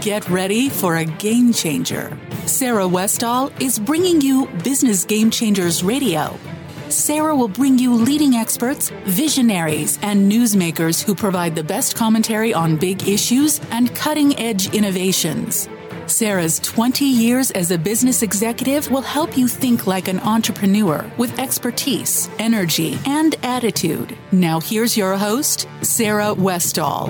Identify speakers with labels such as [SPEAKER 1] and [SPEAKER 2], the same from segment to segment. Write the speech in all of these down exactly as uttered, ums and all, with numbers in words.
[SPEAKER 1] Get ready for a game changer. Sarah Westall is bringing you Business Game Changers Radio. Sarah will bring you leading experts, visionaries, and newsmakers who provide the best commentary on big issues and cutting-edge innovations. Sarah's twenty years as a business executive will help you think like an entrepreneur with expertise, energy, and attitude. Now here's your host, Sarah Westall.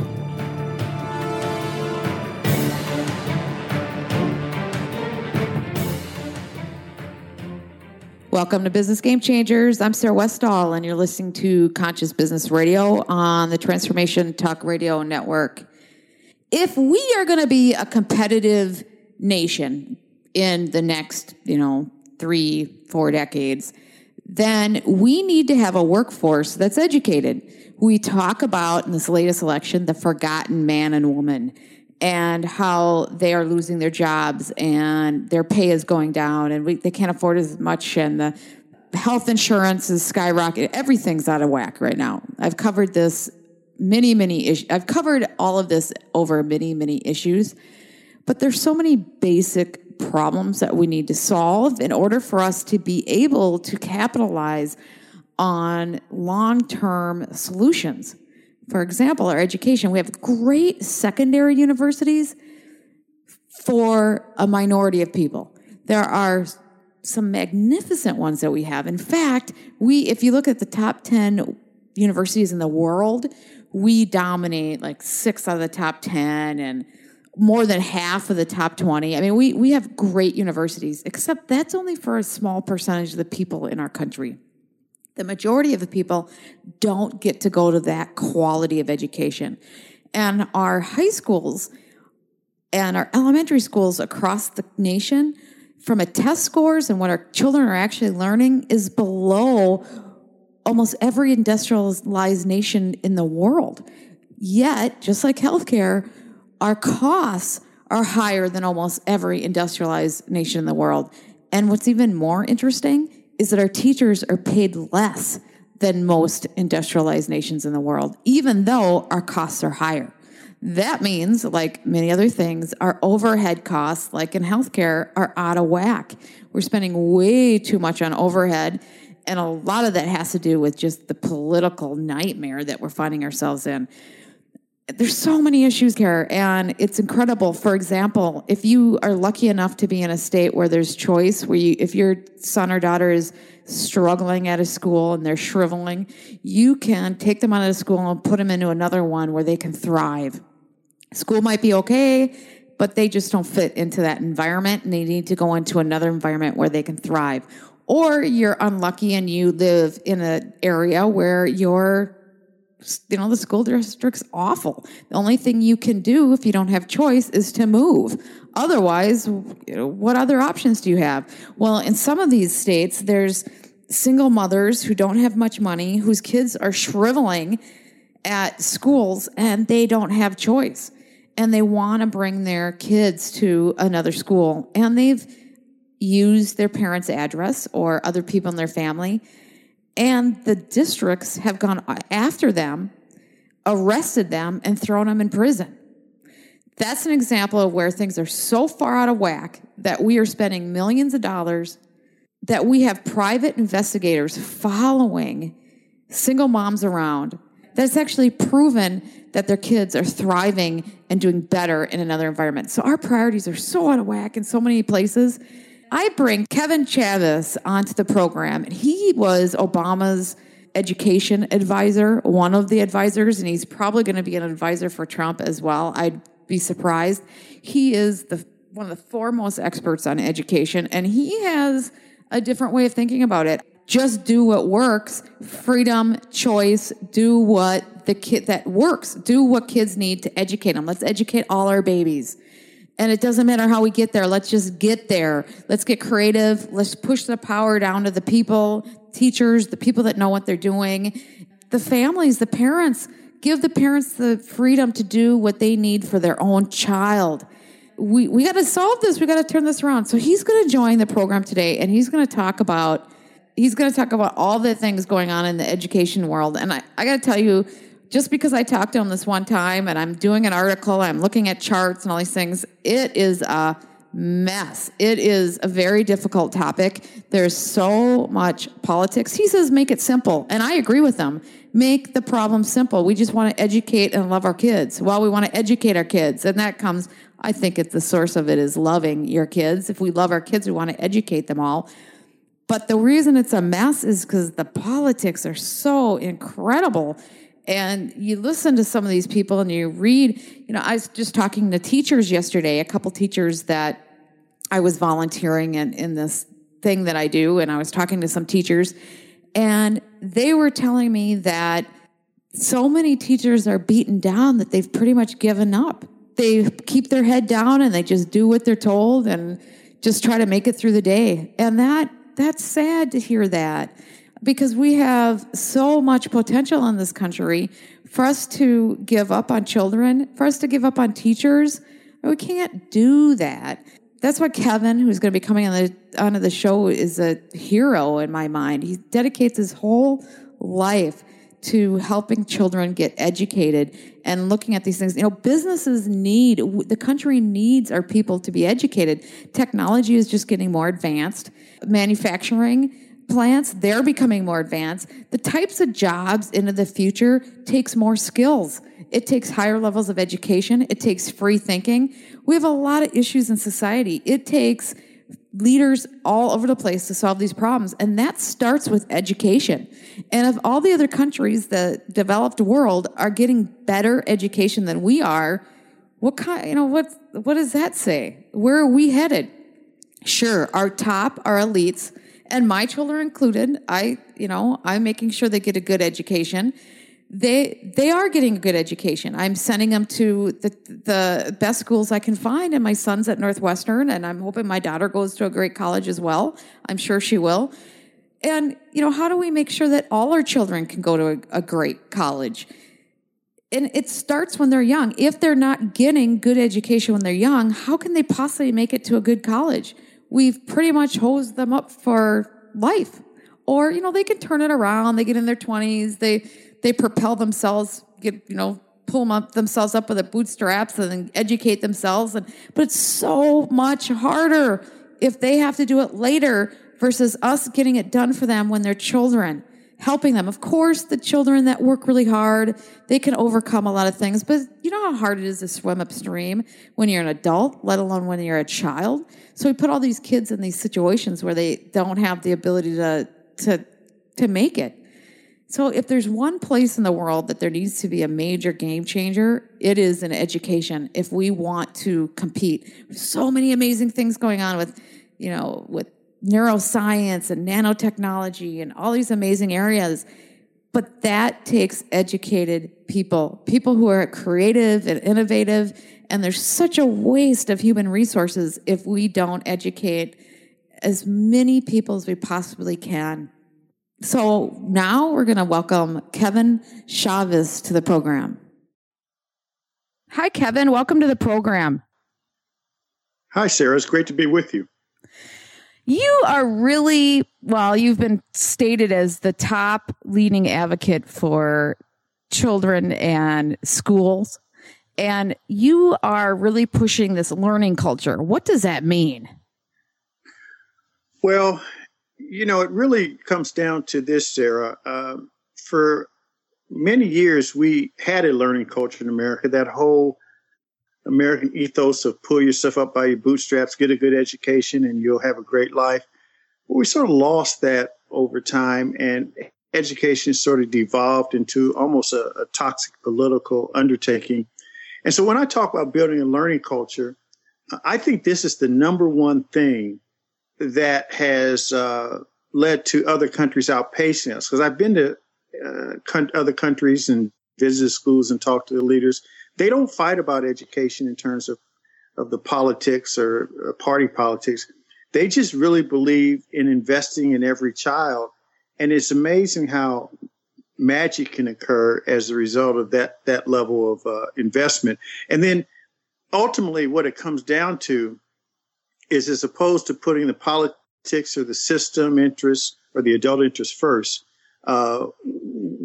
[SPEAKER 2] Welcome to Business Game Changers. I'm Sarah Westall, and you're listening to Conscious Business Radio on the Transformation Talk Radio Network. If we are going to be a competitive nation in the next, you know, three, four decades, then we need to have a workforce that's educated. We talk about in this latest election the forgotten man and woman and how they are losing their jobs and their pay is going down and we, they can't afford as much and the health insurance is skyrocketing. Everything's out of whack right now. I've covered this many, many issues. I've covered all of this over many, many issues, but there's so many basic problems that we need to solve in order for us to be able to capitalize on long-term solutions. For example, our education, we have great secondary universities for a minority of people. There are some magnificent ones that we have. In fact, we, if you look at the top ten universities in the world, we dominate like six out of the top ten and more than half of the top twenty. I mean, we, we have great universities, except that's only for a small percentage of the people in our country. The majority of the people don't get to go to that quality of education. And our high schools and our elementary schools across the nation, from a test scores and what our children are actually learning, is below almost every industrialized nation in the world. Yet, just like healthcare, our costs are higher than almost every industrialized nation in the world. And what's even more interesting is that our teachers are paid less than most industrialized nations in the world, even though our costs are higher. That means, like many other things, our overhead costs, like in healthcare, are out of whack. We're spending way too much on overhead, and a lot of that has to do with just the political nightmare that we're finding ourselves in. There's so many issues here, and it's incredible. For example, if you are lucky enough to be in a state where there's choice, where you, if your son or daughter is struggling at a school and they're shriveling, you can take them out of school and put them into another one where they can thrive. School might be okay, but they just don't fit into that environment, and they need to go into another environment where they can thrive. Or you're unlucky and you live in an area where you're You know, the school district's awful. The only thing you can do if you don't have choice is to move. Otherwise, you know, what other options do you have? Well, in some of these states, there's single mothers who don't have much money, whose kids are shriveling at schools, and they don't have choice. And they want to bring their kids to another school. And they've used their parents' address or other people in their family. And the districts have gone after them, arrested them, and thrown them in prison. That's an example of where things are so far out of whack that we are spending millions of dollars, that we have private investigators following single moms around. That's actually proven that their kids are thriving and doing better in another environment. So our priorities are so out of whack in so many places. I bring Kevin Chavous onto the program, and he was Obama's education advisor, one of the advisors, and he's probably going to be an advisor for Trump as well. I'd be surprised. He is the one of the foremost experts on education, and he has a different way of thinking about it. Just do what works, freedom, choice, do what the kid that works, do what kids need to educate them. Let's educate all our babies. And it doesn't matter how we get there. Let's just get there. Let's get creative. Let's push the power down to the people, teachers, the people that know what they're doing, the families, the parents. Give the parents the freedom to do what they need for their own child. We we got to solve this. We got to turn this around. So he's going to join the program today, and he's going to talk about he's going to talk about all the things going on in the education world. And I, I got to tell you, just because I talked to him this one time and I'm doing an article, I'm looking at charts and all these things, it is a mess. It is a very difficult topic. There's so much politics. He says, make it simple. And I agree with him. Make the problem simple. We just want to educate and love our kids. Well, we want to educate our kids. And that comes, I think it's the source of it is loving your kids. If we love our kids, we want to educate them all. But the reason it's a mess is because the politics are so incredible. And you listen to some of these people and you read, you know, I was just talking to teachers yesterday, a couple teachers that I was volunteering in, in this thing that I do. And I was talking to some teachers and they were telling me that so many teachers are beaten down that they've pretty much given up. They keep their head down and they just do what they're told and just try to make it through the day. And that that's sad to hear that because we have so much potential in this country for us to give up on children, for us to give up on teachers. We can't do that. That's why Kevin, who's going to be coming on the onto the show, is a hero in my mind. He dedicates his whole life to helping children get educated and looking at these things. You know, businesses need, the country needs our people to be educated. Technology is just getting more advanced. Manufacturing plants, they're becoming more advanced. The types of jobs into the future takes more skills. It takes higher levels of education. It takes free thinking. We have a lot of issues in society. It takes leaders all over the place to solve these problems. And that starts with education. And if all the other countries, the developed world, are getting better education than we are, what kind, you know, what, what does that say? Where are we headed? Sure, our top, our elites, and my children included, I, you know, I'm making sure they get a good education. They they are getting a good education. I'm sending them to the the best schools I can find, and my son's at Northwestern, and I'm hoping my daughter goes to a great college as well. I'm sure she will. And, you know, how do we make sure that all our children can go to a, a great college? And it starts when they're young. If they're not getting good education when they're young, how can they possibly make it to a good college? We've pretty much hosed them up for life. Or, you know, they can turn it around. They get in their twenties. They they propel themselves, get, you know, pull them up themselves up with the bootstraps and then educate themselves. And but it's so much harder if they have to do it later versus us getting it done for them when they're children, helping them. Of course, the children that work really hard, they can overcome a lot of things. But you know how hard it is to swim upstream when you're an adult, let alone when you're a child? So we put all these kids in these situations where they don't have the ability to to to make it. So if there's one place in the world that there needs to be a major game changer, it is in education. If we want to compete, there's so many amazing things going on with, you know, with neuroscience and nanotechnology and all these amazing areas. But that takes educated people, people who are creative and innovative. And there's such a waste of human resources if we don't educate as many people as we possibly can. So now we're going to welcome Kevin Chavez to the program. Hi, Kevin. Welcome to the program.
[SPEAKER 3] Hi, Sarah. It's great to be with you.
[SPEAKER 2] You are really, well, you've been stated as the top leading advocate for children and schools, and you are really pushing this learning culture. What does that mean?
[SPEAKER 3] Well, you know, it really comes down to this, Sarah. Uh, for many years, we had a learning culture in America, that whole American ethos of pull yourself up by your bootstraps, get a good education, and you'll have a great life. But we sort of lost that over time, and education sort of devolved into almost a, a toxic political undertaking. And so when I talk about building a learning culture, I think this is the number one thing that has uh, led to other countries outpacing us. Because I've been to uh, con- other countries and visited schools and talked to the leaders. They don't fight about education in terms of, of the politics or uh, party politics. They just really believe in investing in every child. And it's amazing how magic can occur as a result of that, that level of uh, investment. And then ultimately what it comes down to is, as opposed to putting the politics or the system interests or the adult interest first, uh,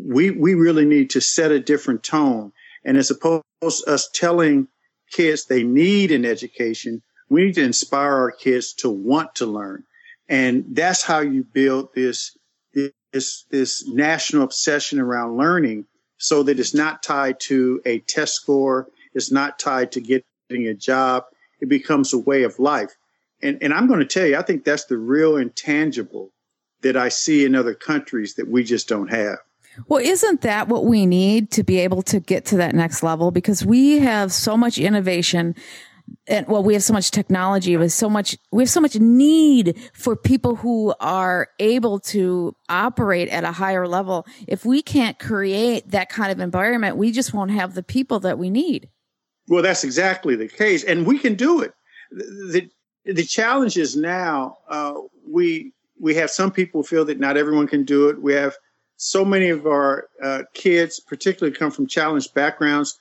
[SPEAKER 3] we we really need to set a different tone. And as opposed to us telling kids they need an education, we need to inspire our kids to want to learn. And that's how you build this, this, this national obsession around learning, so that it's not tied to a test score. It's not tied to getting a job. It becomes a way of life. And, and I'm going to tell you, I think that's the real intangible that I see in other countries that we just don't have.
[SPEAKER 2] Well, isn't that what we need to be able to get to that next level? Because we have so much innovation. And well, we have so much technology, with so much, we have so much need for people who are able to operate at a higher level. If we can't create that kind of environment, we just won't have the people that we need.
[SPEAKER 3] Well, that's exactly the case. And we can do it. The, the challenge is now, uh, we, we have some people feel that not everyone can do it. We have so many of our uh, kids, particularly come from challenged backgrounds,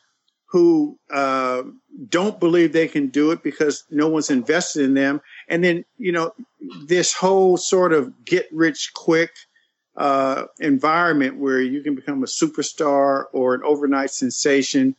[SPEAKER 3] who uh, don't believe they can do it because no one's invested in them. And then, you know, this whole sort of get rich quick uh, environment where you can become a superstar or an overnight sensation.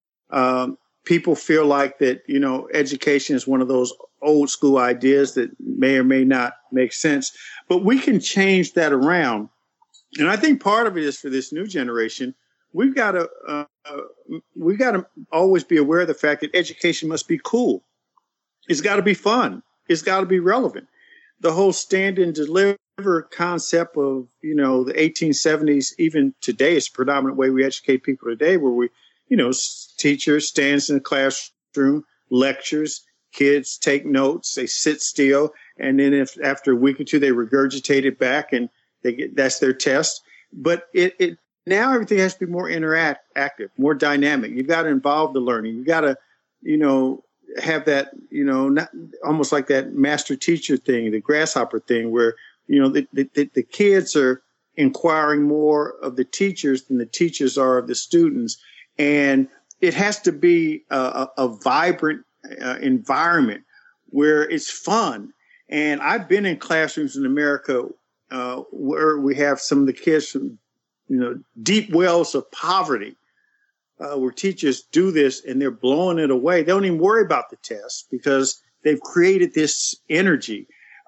[SPEAKER 3] Um, people feel like that, you know, education is one of those old school ideas that may or may not make sense. But we can change that around. And I think part of it is for this new generation, we've got to uh, we've got to always be aware of the fact that education must be cool. It's got to be fun. It's got to be relevant. The whole stand and deliver concept of, you know, the eighteen seventies, even today, is the predominant way we educate people today, where we, you know, teacher stands in the classroom, lectures, kids take notes, they sit still, and then if after a week or two they regurgitate it back and they get, that's their test. But it, it now everything has to be more interactive, more dynamic. You've got to involve the learning. You've got to, you know, have that, you know, not almost like that master teacher thing, the grasshopper thing, where, you know, the, the, the kids are inquiring more of the teachers than the teachers are of the students. And it has to be a, a, a vibrant uh, environment where it's fun. And I've been in classrooms in America uh, where we have some of the kids from, you know, deep wells of poverty, uh, where teachers do this and they're blowing it away. They don't even worry about the test because they've created this energy.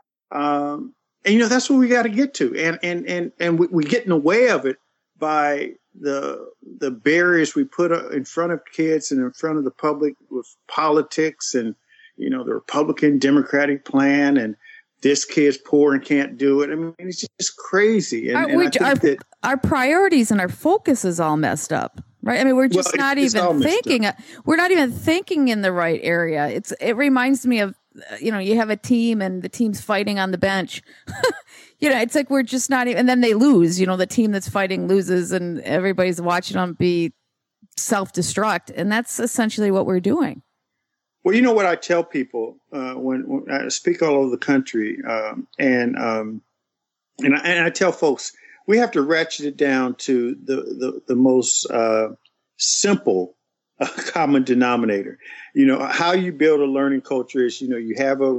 [SPEAKER 3] Um, and, you know, that's what we got to get to. And, and, and, and we, we get in the way of it by the, the barriers we put in front of kids and in front of the public with politics and, you know, the Republican Democratic plan, and this kid's poor and can't do it. I mean, it's just crazy. And,
[SPEAKER 2] our,
[SPEAKER 3] and I think
[SPEAKER 2] our,
[SPEAKER 3] that
[SPEAKER 2] our priorities and our focus is all messed up, right? I mean, we're just
[SPEAKER 3] well,
[SPEAKER 2] not
[SPEAKER 3] it's
[SPEAKER 2] even thinking. We're not even thinking in the right area. It's. It reminds me of, you know, you have a team and the team's fighting on the bench. You know, it's like we're just not even. And then they lose. You know, the team that's fighting loses, and everybody's watching them be self-destruct. And that's essentially what we're doing.
[SPEAKER 3] Well, you know what I tell people uh, when, when I speak all over the country, um, and um, and, I, and I tell folks we have to ratchet it down to the the, the most uh, simple uh, common denominator. You know, how you build a learning culture is, you know, you have a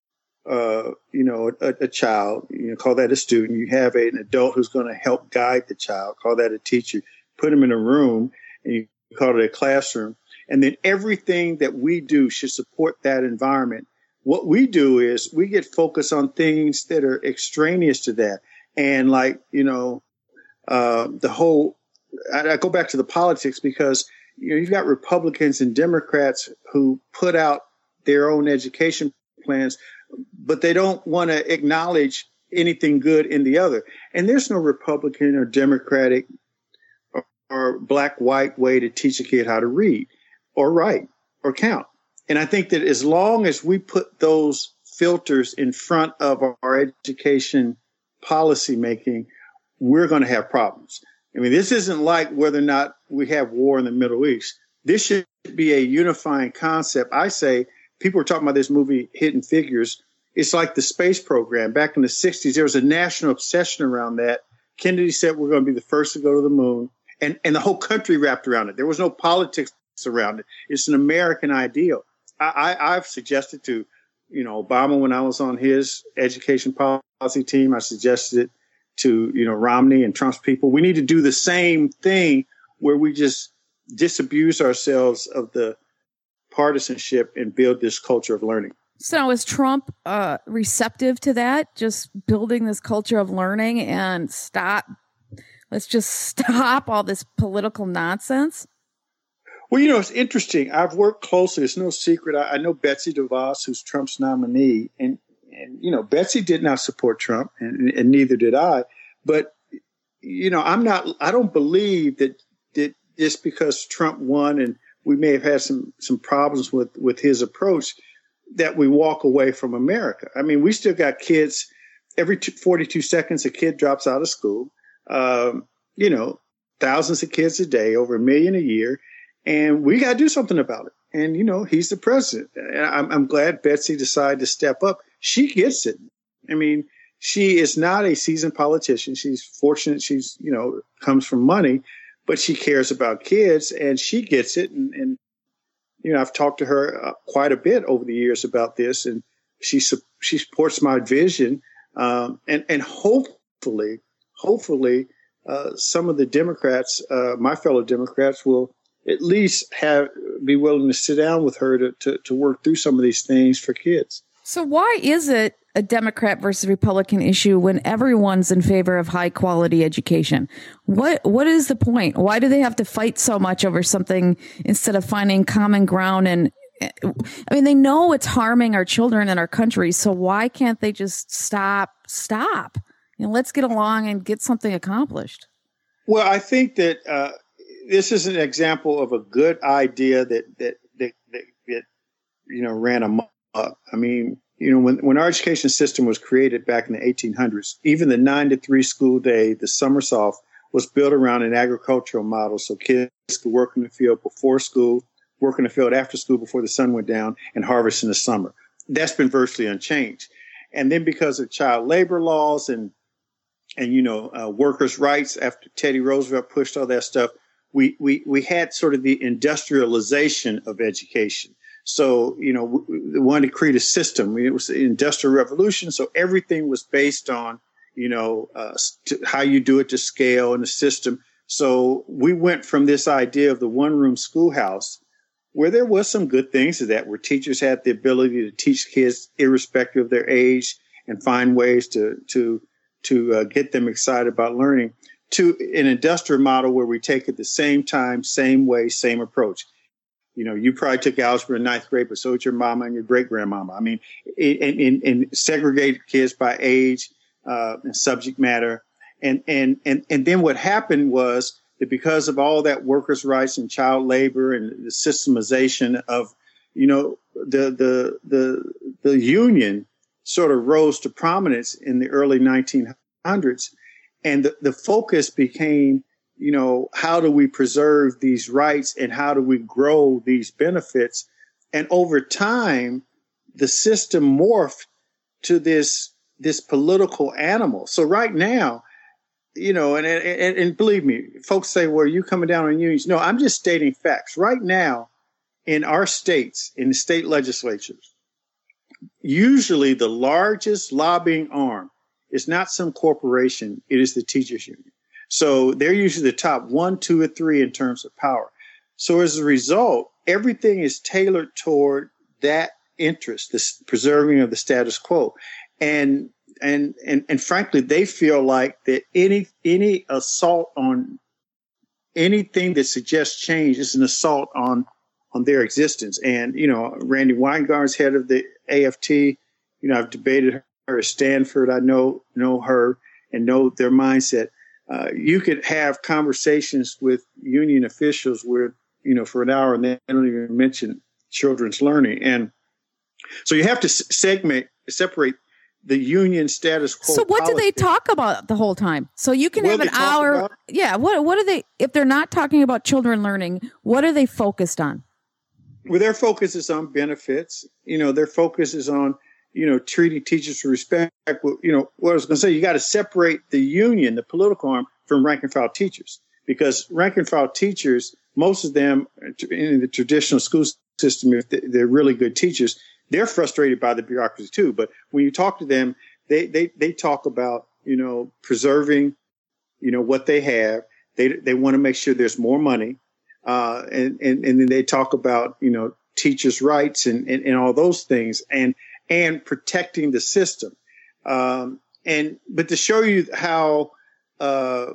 [SPEAKER 3] uh, you know a, a child, you know, call that a student. You have a, an adult who's going to help guide the child, call that a teacher. Put them in a room, and you call it a classroom. And then everything that we do should support that environment. What we do is we get focused on things that are extraneous to that. And like, you know, uh, the whole, I, I go back to the politics because, you know, you've got Republicans and Democrats who put out their own education plans, but they don't want to acknowledge anything good in the other. And there's no Republican or Democratic or, or black, white way to teach a kid how to read or write or count. And I think that as long as we put those filters in front of our education policy making, we're going to have problems. I mean, this isn't like whether or not we have war in the Middle East. This should be a unifying concept. I say, people are talking about this movie, Hidden Figures. It's like the space program. Back in the sixties, there was a national obsession around that. Kennedy said we're going to be the first to go to the moon. And, and the whole country wrapped around it. There was no politics around it. It's an American ideal. I, I, I've suggested to, you know, Obama when I was on his education policy team, I suggested it to, you know, Romney and Trump's people. We need to do the same thing where we just disabuse ourselves of the partisanship and build this culture of learning.
[SPEAKER 2] So is Trump uh, receptive to that? Just building this culture of learning and stop, let's just stop all this political nonsense?
[SPEAKER 3] Well, you know, it's interesting. I've worked closely. It's no secret. I, I know Betsy DeVos, who's Trump's nominee. And, and you know, Betsy did not support Trump, and, and neither did I. But, you know, I'm not, I don't believe that, that just because Trump won and we may have had some, some problems with, with his approach, that we walk away from America. I mean, we still got kids every forty-two seconds, a kid drops out of school. Um, you know, thousands of kids a day, over a million a year. And we got to do something about it. And, you know, he's the president. I'm, I'm glad Betsy decided to step up. She gets it. I mean, she is not a seasoned politician. She's fortunate. She's, you know, comes from money, but she cares about kids and she gets it. And, and you know, I've talked to her uh, quite a bit over the years about this, and she su- she supports my vision. Um, and and hopefully, hopefully, uh, some of the Democrats, uh, my fellow Democrats, will at least have be willing to sit down with her to, to to work through some of these things for kids.
[SPEAKER 2] So why is it a Democrat versus Republican issue when everyone's in favor of high quality education? What what is the point? Why do they have to fight so much over something instead of finding common ground? And I mean, they know it's harming our children and our country. So why can't they just stop, stop? You know, let's get along and get something accomplished.
[SPEAKER 3] Well, I think that uh, this is an example of a good idea that that that, that, that you know ran amok. I mean, you know, when, when our education system was created back in the eighteen hundreds, even the nine to three school day, the summers off, was built around an agricultural model. So kids could work in the field before school, work in the field after school before the sun went down, and harvest in the summer. That's been virtually unchanged. And then because of child labor laws and, and you know, uh, workers' rights, after Teddy Roosevelt pushed all that stuff, we, we, we had sort of the industrialization of education. So, you know, we wanted to create a system. It was the Industrial Revolution. So everything was based on, you know, uh, st- how you do it to scale and the system. So we went from this idea of the one room schoolhouse, where there was some good things to that, where teachers had the ability to teach kids irrespective of their age and find ways to, to, to uh, get them excited about learning, to an industrial model where we take it the same time, same way, same approach. You know, you probably took algebra in ninth grade, but so did your mama and your great grandmama. I mean, and, and, and segregate kids by age uh, and subject matter. And, and, and, and then what happened was that because of all that workers' rights and child labor and the systemization of, you know, the, the, the, the union sort of rose to prominence in the early nineteen hundreds. And the, the focus became, you know, how do we preserve these rights and how do we grow these benefits? And over time, the system morphed to this, this political animal. So right now, you know, and, and, and believe me, folks say, well, are you coming down on unions? No, I'm just stating facts. Right now, in our states, in the state legislatures, usually the largest lobbying arm is not some corporation. It is the teachers union. So they're usually the top one, two, or three in terms of power. So as a result, everything is tailored toward that interest, this preserving of the status quo. And and and and frankly, they feel like that any any assault on anything that suggests change is an assault on on their existence. And, you know, Randy Weingarten's head of the A F T, you know, I've debated her at Stanford. I know know her and know their mindset. Uh, you could have conversations with union officials where, you know, for an hour and they don't even mention children's learning. And so you have to segment, separate the union status quo.
[SPEAKER 2] So what
[SPEAKER 3] politics.
[SPEAKER 2] do they talk about the whole time? So you can
[SPEAKER 3] What
[SPEAKER 2] have
[SPEAKER 3] do
[SPEAKER 2] an
[SPEAKER 3] they talk
[SPEAKER 2] hour.
[SPEAKER 3] about?
[SPEAKER 2] Yeah. What, what are they, if they're not talking about children learning, what are they focused on?
[SPEAKER 3] Well, their focus is on benefits. You know, their focus is on, you know, treating teachers with respect. You know, what I was going to say, you got to separate the union, the political arm, from rank and file teachers, because rank and file teachers, most of them in the traditional school system, if they're really good teachers, they're frustrated by the bureaucracy too. But when you talk to them, they, they, they talk about, you know, preserving, you know, what they have. They they want to make sure there's more money. Uh, and, and, and then they talk about, you know, teachers' rights and, and, and all those things and and protecting the system. Um, and but to show you how uh,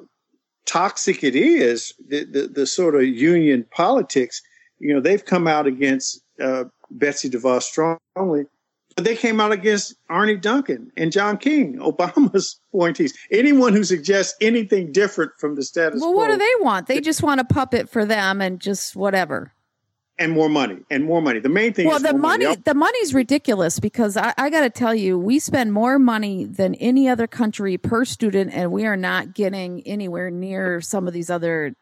[SPEAKER 3] toxic it is, the, the, the sort of union politics, you know, they've come out against uh, Betsy DeVos strongly, but they came out against Arne Duncan and John King, Obama's appointees. Anyone who suggests anything different from the status
[SPEAKER 2] well,
[SPEAKER 3] quo.
[SPEAKER 2] Well, what do they want? They just want a puppet for them and just whatever.
[SPEAKER 3] And more money, and more money. The main thing
[SPEAKER 2] well,
[SPEAKER 3] is
[SPEAKER 2] the
[SPEAKER 3] more
[SPEAKER 2] money.
[SPEAKER 3] money.
[SPEAKER 2] The money's ridiculous because I, I got to tell you, we spend more money than any other country per student, and we are not getting anywhere near some of these other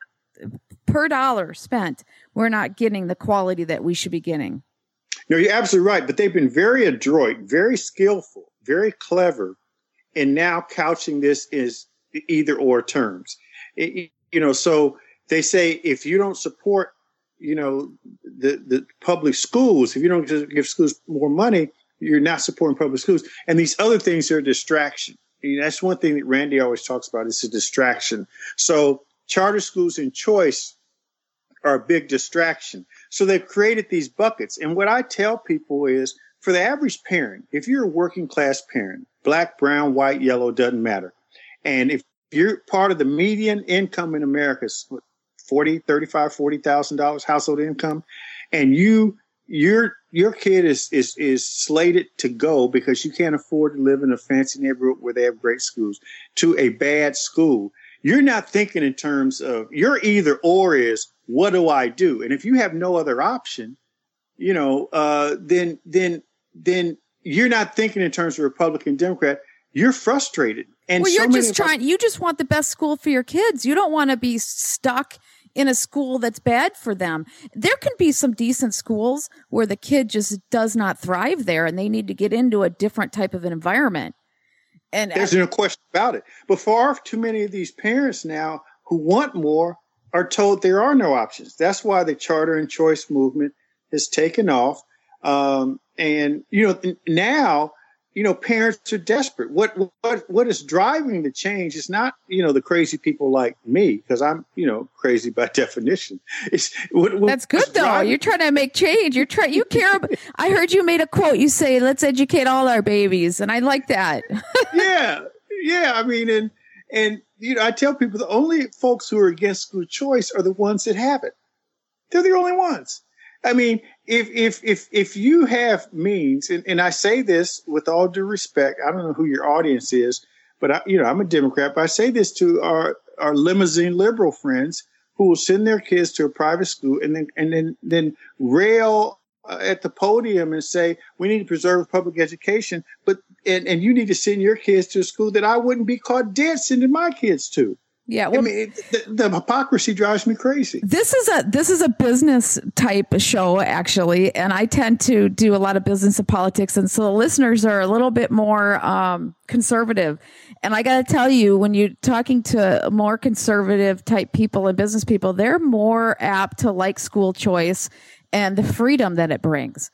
[SPEAKER 2] per dollar spent. We're not getting the quality that we should be getting.
[SPEAKER 3] No, you're absolutely right. But they've been very adroit, very skillful, very clever in now couching this as either or terms. It, you know, so they say if you don't support, you know, the, the public schools, if you don't give schools more money, you're not supporting public schools. And these other things are a distraction. You know, that's one thing that Randy always talks about. It's a distraction. So charter schools and choice are a big distraction. So they've created these buckets. And what I tell people is for the average parent, if you're a working class parent, black, brown, white, yellow, doesn't matter. And if you're part of the median income in America, forty, thirty-five, forty thousand dollars household income, and you your your kid is is is slated to go because you can't afford to live in a fancy neighborhood where they have great schools to a bad school. You're not thinking in terms of your either or is what do I do? And if you have no other option, you know, uh, then then then you're not thinking in terms of Republican, Democrat. You're frustrated. And
[SPEAKER 2] well,
[SPEAKER 3] so
[SPEAKER 2] you're
[SPEAKER 3] many
[SPEAKER 2] just trying. You just want the best school for your kids. You don't want to be stuck in a school that's bad for them. There can be some decent schools where the kid just does not thrive there, and they need to get into a different type of an environment. And
[SPEAKER 3] there's no question about it. But far too many of these parents now who want more are told there are no options. That's why the charter and choice movement has taken off. Um, and you know now. You know, parents are desperate. What what what is driving the change is not, you know, the crazy people like me, because I'm, you know, crazy by definition. It's what, what,
[SPEAKER 2] that's good though. Driving. You're trying to make change. You're trying. You care. About, I heard you made a quote. You say, "Let's educate all our babies," and I like that.
[SPEAKER 3] yeah, yeah. I mean, and and you know, I tell people the only folks who are against school choice are the ones that have it. They're the only ones. I mean, if if if if you have means, and, and I say this with all due respect, I don't know who your audience is, but I, you know, I'm a Democrat, but I say this to our, our limousine liberal friends who will send their kids to a private school and then and then then rail at the podium and say we need to preserve public education, but and, and you need to send your kids to a school that I wouldn't be caught dead sending my kids to.
[SPEAKER 2] Yeah, well,
[SPEAKER 3] I mean, it, the, the hypocrisy drives me crazy.
[SPEAKER 2] This is a this is a business type show, actually, and I tend to do a lot of business and politics, and so the listeners are a little bit more um, conservative. And I got to tell you, when you're talking to more conservative type people and business people, they're more apt to like school choice and the freedom that it brings.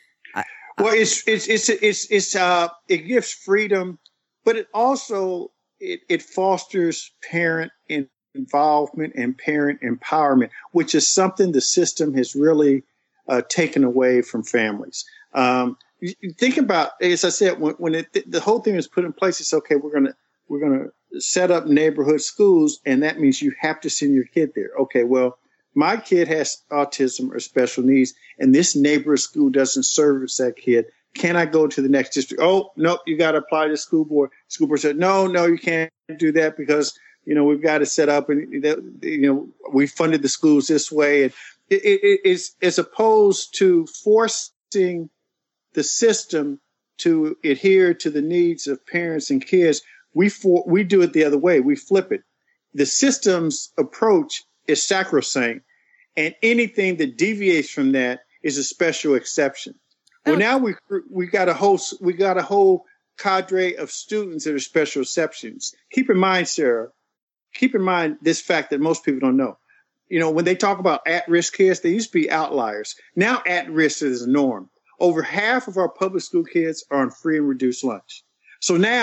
[SPEAKER 3] Well, it's it's it's it's it's uh it gives freedom, but it also It, it fosters parent involvement and parent empowerment, which is something the system has really uh, taken away from families. Um, think about, as I said, when, when it, the whole thing is put in place, it's okay. We're gonna we're gonna set up neighborhood schools, and that means you have to send your kid there. Okay, well, my kid has autism or special needs, and this neighborhood school doesn't service that kid. Can I go to the next district? Oh, no, you got to apply to the school board. School board said, no, no, you can't do that because, you know, we've got to set up and, you know, we funded the schools this way. And it, it, it's as opposed to forcing the system to adhere to the needs of parents and kids, we for, we do it the other way. We flip it. The system's approach is sacrosanct, and anything that deviates from that is a special exception. Well, now we we got a whole we got a whole cadre of students that are special exceptions. Keep in mind, Sarah, keep in mind this fact that most people don't know. You know, when they talk about at-risk kids, they used to be outliers. Now at-risk is the norm. Over half of our public school kids are on free and reduced lunch. So now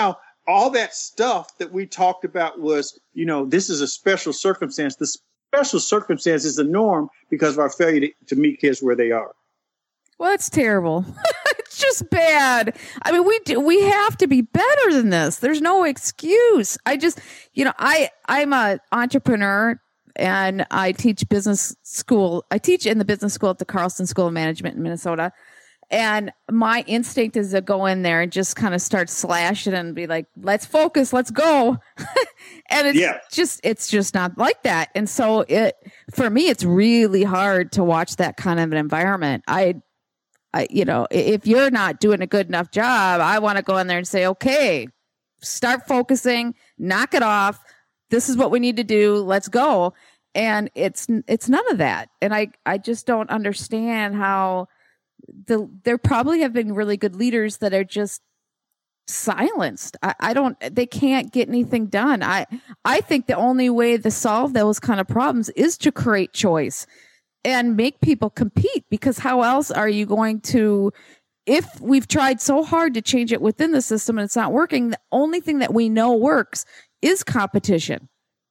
[SPEAKER 3] all that stuff that we talked about was, you know, this is a special circumstance. The special circumstance is the norm because of our failure to, to meet kids where they are.
[SPEAKER 2] Well, it's terrible. It's just bad. I mean, we do, we have to be better than this. There's no excuse. I just, you know, I, I'm a entrepreneur and I teach business school. I teach in the business school at the Carlson School of Management in Minnesota. And my instinct is to go in there and just kind of start slashing and be like, let's focus, let's go. And it's yeah. just, it's just not like that. And so it, for me, it's really hard to watch that kind of an environment. I, I, you know, if you're not doing a good enough job, I want to go in there and say, okay, start focusing, knock it off. This is what we need to do. Let's go. And it's, it's none of that. And I, I just don't understand how, The, there probably have been really good leaders that are just silenced. I, I don't, they can't get anything done. I, I think the only way to solve those kind of problems is to create choice and make people compete, because how else are you going to, if we've tried so hard to change it within the system and it's not working, the only thing that we know works is competition.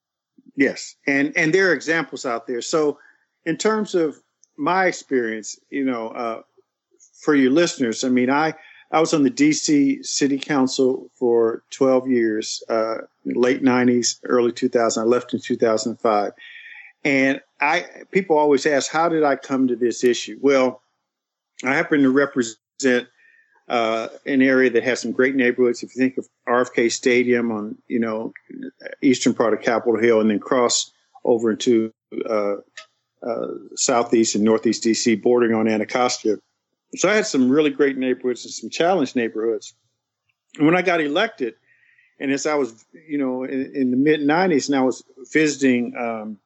[SPEAKER 3] Yes. And, and there are examples out there. So in terms of my experience, you know, uh, for your listeners, I mean, I, I was on the D C City Council for twelve years, uh, late nineties, early two thousand. I left in two thousand five. And I, people always ask, how did I come to this issue? Well, I happen to represent uh, an area that has some great neighborhoods. If you think of R F K Stadium on, you know, eastern part of Capitol Hill, and then cross over into uh, uh, southeast and northeast D C, bordering on Anacostia. So I had some really great neighborhoods and some challenged neighborhoods. And when I got elected, and as I was, you know, in, in the mid nineties, and I was visiting, um,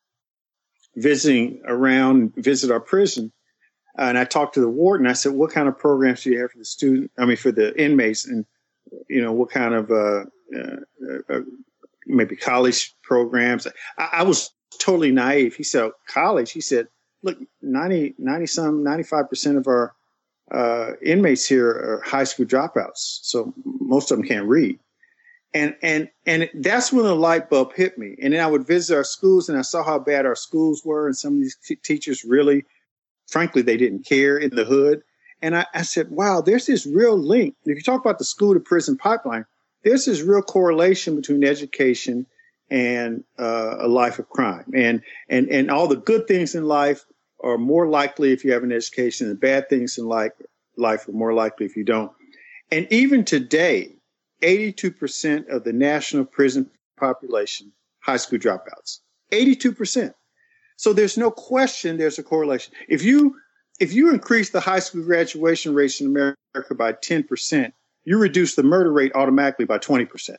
[SPEAKER 3] visiting around, visit our prison, uh, and I talked to the warden. I said, "What kind of programs do you have for the student? I mean, for the inmates, and you know, what kind of uh, uh, uh, maybe college programs?" I, I was totally naive. He said, "College?" He said, "Look, ninety, ninety some, ninety-five percent of our uh, inmates here are high school dropouts. So most of them can't read." And, and, and that's when the light bulb hit me. And then I would visit our schools and I saw how bad our schools were. And some of these t- teachers really, frankly, they didn't care in the hood. And I, I said, wow, there's this real link. If you talk about the school to prison pipeline, there's this real correlation between education and uh, a life of crime. And, and, and all the good things in life are more likely if you have an education, and the bad things in life, life are more likely if you don't. And even today, eighty-two percent of the national prison population, high school dropouts, eighty-two percent. So there's no question there's a correlation. If you, if you increase the high school graduation rates in America by ten percent, you reduce the murder rate automatically by twenty percent.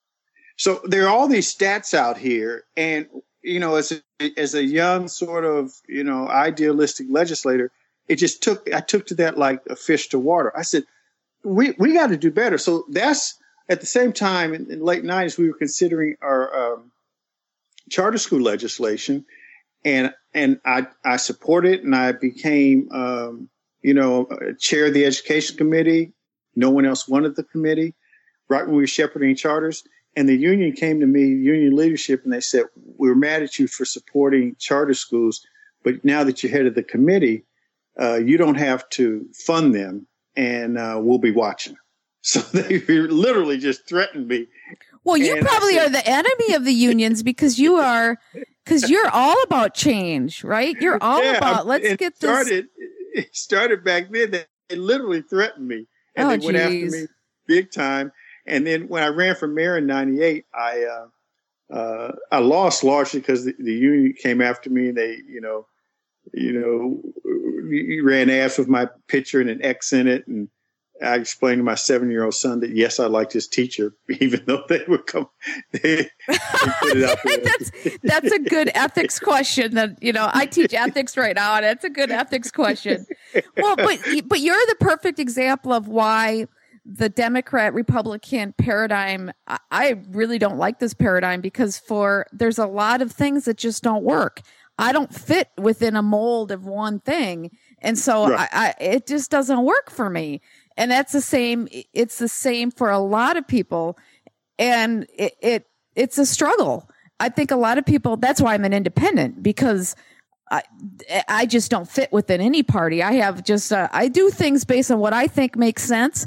[SPEAKER 3] So there are all these stats out here. And, you know, as a, as a young sort of, you know, idealistic legislator, it just took, I took to that like a fish to water. I said, we, we got to do better. So that's at the same time in, in the late nineties, we were considering our um, charter school legislation, and, and I, I supported it, and I became, um, you know, chair of the education committee. No one else wanted the committee right when we were shepherding charters. And the union came to me, union leadership, and they said, "We're mad at you for supporting charter schools, but now that you're head of the committee, uh, you don't have to fund them, and uh, we'll be watching." So they literally just threatened me.
[SPEAKER 2] Well, you and probably said, are the enemy of the unions because you are, because you're all about change, right? You're all yeah, about, let's
[SPEAKER 3] it
[SPEAKER 2] get
[SPEAKER 3] started,
[SPEAKER 2] this.
[SPEAKER 3] It started back then. They, they literally threatened me, and
[SPEAKER 2] oh,
[SPEAKER 3] they
[SPEAKER 2] geez.
[SPEAKER 3] went after me big time. And then when I ran for mayor in ninety-eight, I uh, uh, I lost largely because the, the union came after me, and they, you know, you know, you ran ads with my picture and an X in it, and I explained to my seven-year-old son that yes, I liked his teacher, even though they would come. They, they put it out there.
[SPEAKER 2] that's that's a good ethics question. That you know, I teach ethics right now, and that's a good ethics question. Well, but but you're the perfect example of why the Democrat Republican paradigm. I, I really don't like this paradigm because for there's a lot of things that just don't work. I don't fit within a mold of one thing, and so right. I, I it just doesn't work for me. And that's the same. It's the same for a lot of people. And it, it it's a struggle. I think a lot of people, that's why I'm an independent, because I, I just don't fit within any party. I have just, uh, I do things based on what I think makes sense.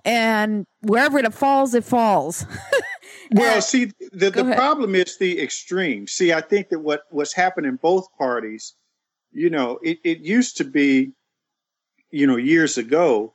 [SPEAKER 2] And wherever it falls, it falls.
[SPEAKER 3] Well, see, the, the problem is the extreme. See, I think that what, what's happened in both parties, you know, it, it used to be, you know, years ago,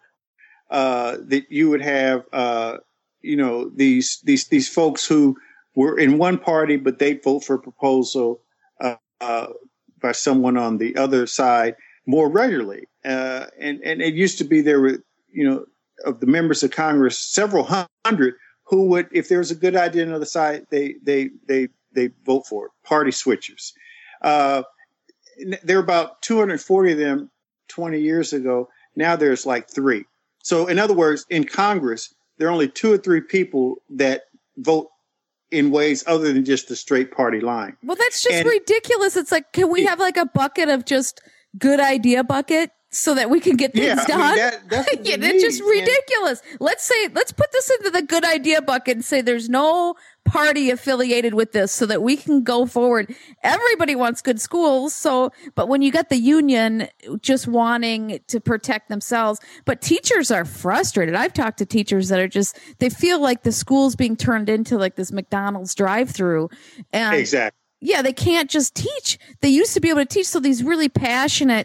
[SPEAKER 3] uh, that you would have, uh, you know, these, these, these folks who were in one party, but they vote for a proposal, uh, uh, by someone on the other side more regularly. Uh, and, and it used to be there were, you know, of the members of Congress, several hundred who would, if there was a good idea on the other side, they, they, they, they vote for it. Party switchers. Uh, there were about two hundred forty of them twenty years ago. Now there's like three. So in other words, in Congress, there are only two or three people that vote in ways other than just the straight party line.
[SPEAKER 2] Well, that's just
[SPEAKER 3] and,
[SPEAKER 2] ridiculous. It's like, can we have like a bucket of just good idea bucket so that we can get things
[SPEAKER 3] yeah,
[SPEAKER 2] done?
[SPEAKER 3] I mean, that, that's what
[SPEAKER 2] yeah,
[SPEAKER 3] it
[SPEAKER 2] it's just
[SPEAKER 3] needs.
[SPEAKER 2] ridiculous. And let's say, let's put this into the good idea bucket and say there's no party affiliated with this so that we can go forward. Everybody wants good schools. So, but when you got the union just wanting to protect themselves, but teachers are frustrated. I've talked to teachers that are just, they feel like the school's being turned into like this McDonald's drive through. And
[SPEAKER 3] exactly.
[SPEAKER 2] Yeah, they can't just teach. They used to be able to teach. So these really passionate,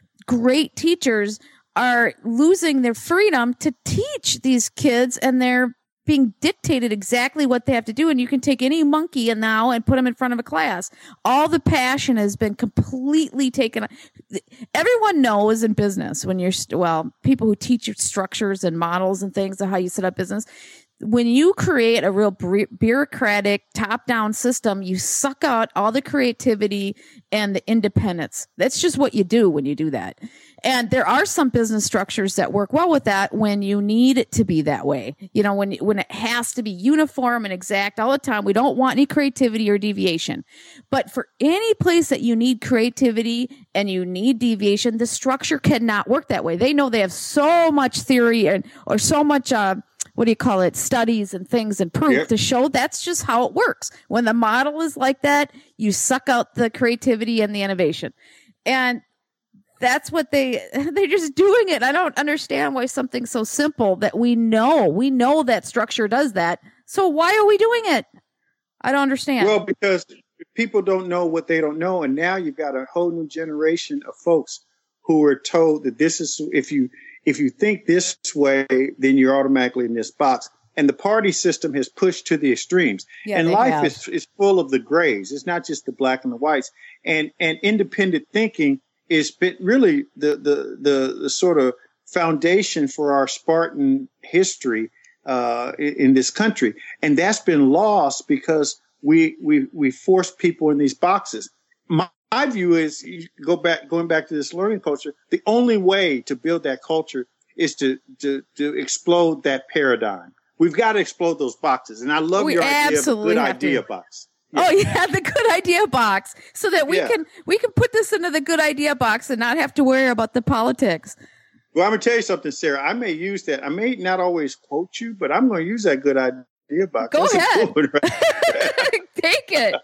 [SPEAKER 2] great teachers are losing their freedom to teach these kids, and they're being dictated exactly what they have to do. And you can take any monkey and now and put them in front of a class. All the passion has been completely taken. Everyone knows in business when you're, well, people who teach structures and models and things of how you set up business, when you create a real bureaucratic top-down system, you suck out all the creativity and the independence. That's just what you do when you do that. And there are some business structures that work well with that when you need it to be that way. You know, when, when it has to be uniform and exact all the time. We don't want any creativity or deviation. But for any place that you need creativity and you need deviation, the structure cannot work that way. They know they have so much theory and, or so much, uh, what do you call it, studies and things and proof yep. to show that's just how it works. When the model is like that, you suck out the creativity and the innovation. And that's what they, they're just doing it. I don't understand why something so simple that we know, we know that structure does that. So why are we doing it? I don't understand.
[SPEAKER 3] Well, because people don't know what they don't know. And now you've got a whole new generation of folks who are told that this is, if you, If you think this way, then you're automatically in this box. And the party system has pushed to the extremes. Yeah, and life is, is full of the grays. It's not just the black and the whites. And and independent thinking is been really the, the, the, the sort of foundation for our Spartan history uh, in, in this country. And that's been lost because we we we force people in these boxes. My, My view is, you go back, going back to this learning culture, the only way to build that culture is to, to, to explode that paradigm. We've got to explode those boxes. And I love
[SPEAKER 2] we
[SPEAKER 3] your idea of a good
[SPEAKER 2] have
[SPEAKER 3] idea
[SPEAKER 2] to.
[SPEAKER 3] box.
[SPEAKER 2] Yeah. Oh yeah, the good idea box. So that we yeah. can, we can put this into the good idea box and not have to worry about the politics.
[SPEAKER 3] Well, I'm going to tell you something, Sarah. I may use that. I may not always quote you, but I'm going to use that good idea box.
[SPEAKER 2] Go
[SPEAKER 3] That's
[SPEAKER 2] ahead.
[SPEAKER 3] A good one, right?
[SPEAKER 2] Take it.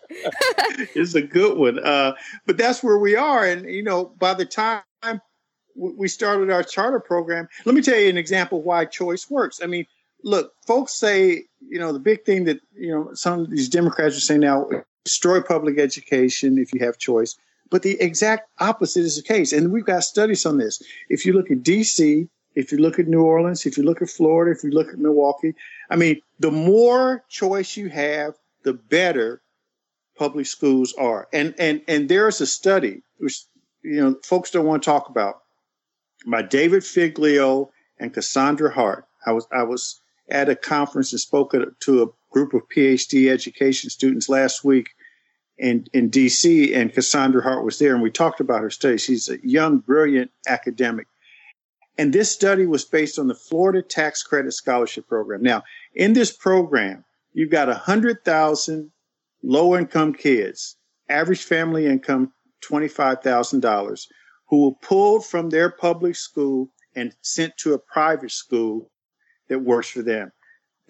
[SPEAKER 3] It's a good one. Uh, but that's where we are. And, you know, by the time we started our charter program, let me tell you an example of why choice works. I mean, look, folks say, you know, the big thing that, you know, some of these Democrats are saying now, destroy public education if you have choice. But the exact opposite is the case. And we've got studies on this. If you look at D C, if you look at New Orleans, if you look at Florida, if you look at Milwaukee, I mean, the more choice you have, the better public schools are. And, and, and there's a study, which, you know, folks don't want to talk about, by David Figlio and Cassandra Hart. I was, I was at a conference and spoke to a group of PhD education students last week in, in D C, and Cassandra Hart was there, and we talked about her study. She's a young, brilliant academic. And this study was based on the Florida Tax Credit Scholarship Program. Now, in this program, you've got one hundred thousand low-income kids, average family income twenty-five thousand dollars, who were pulled from their public school and sent to a private school that works for them.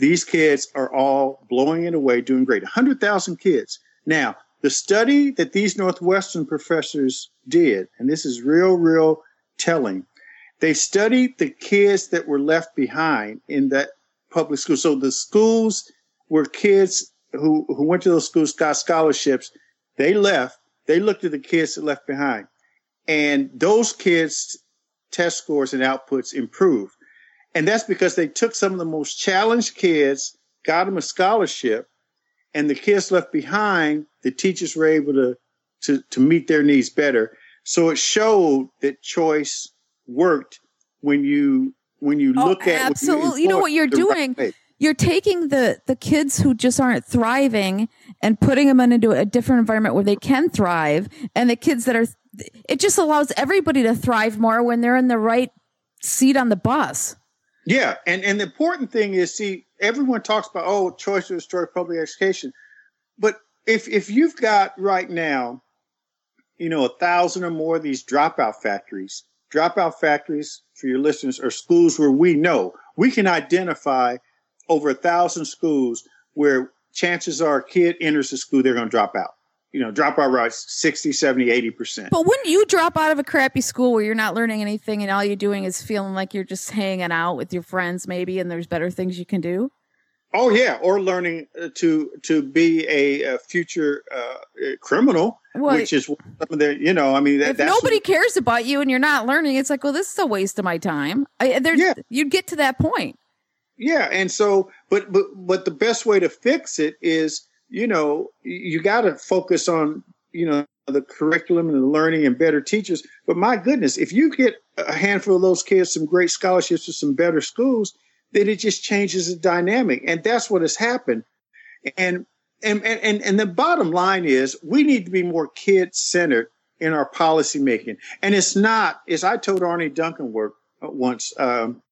[SPEAKER 3] these kids are all blowing it away, doing great. one hundred thousand kids. Now, the study that these Northwestern professors did, and this is real, real telling, they studied the kids that were left behind in that public school. So the schools where kids who, who went to those schools got scholarships, they left. They looked at the kids that left behind. And those kids' test scores and outputs improved. And that's because they took some of the most challenged kids, got them a scholarship, and the kids left behind, the teachers were able to, to, to meet their needs better. So it showed that choice worked when you when you
[SPEAKER 4] oh,
[SPEAKER 3] look at
[SPEAKER 4] absolutely. You, you know what you're doing? Right, you're taking the the kids who just aren't thriving and putting them into a different environment where they can thrive, and the kids that are. It just allows everybody to thrive more when they're in the right seat on the bus.
[SPEAKER 3] Yeah, and and the important thing is, see, everyone talks about oh, choice to destroy public education, but if if you've got right now, you know, a thousand or more of these dropout factories. Dropout factories, for your listeners, are schools where we know we can identify over a thousand schools where chances are a kid enters the school, they're going to drop out. You know, dropout rates sixty, seventy, eighty percent.
[SPEAKER 4] But wouldn't you drop out of a crappy school where you're not learning anything and all you're doing is feeling like you're just hanging out with your friends maybe and there's better things you can do?
[SPEAKER 3] Oh, yeah. Or learning to to be a, a future uh, criminal, well, which is some of the, you know, I mean, that,
[SPEAKER 4] if
[SPEAKER 3] that's
[SPEAKER 4] nobody
[SPEAKER 3] what,
[SPEAKER 4] cares about you and you're not learning, it's like, well, this is a waste of my time. I, there's, yeah. You'd get to that point.
[SPEAKER 3] Yeah. And so, but, but, but the best way to fix it is, you know, you got to focus on, you know, the curriculum and the learning and better teachers. But my goodness, if you get a handful of those kids some great scholarships to some better schools, then it just changes the dynamic. And that's what has happened. And and and and the bottom line is we need to be more kid-centered in our policy making. And it's not, as I told Arne Duncan work once, um,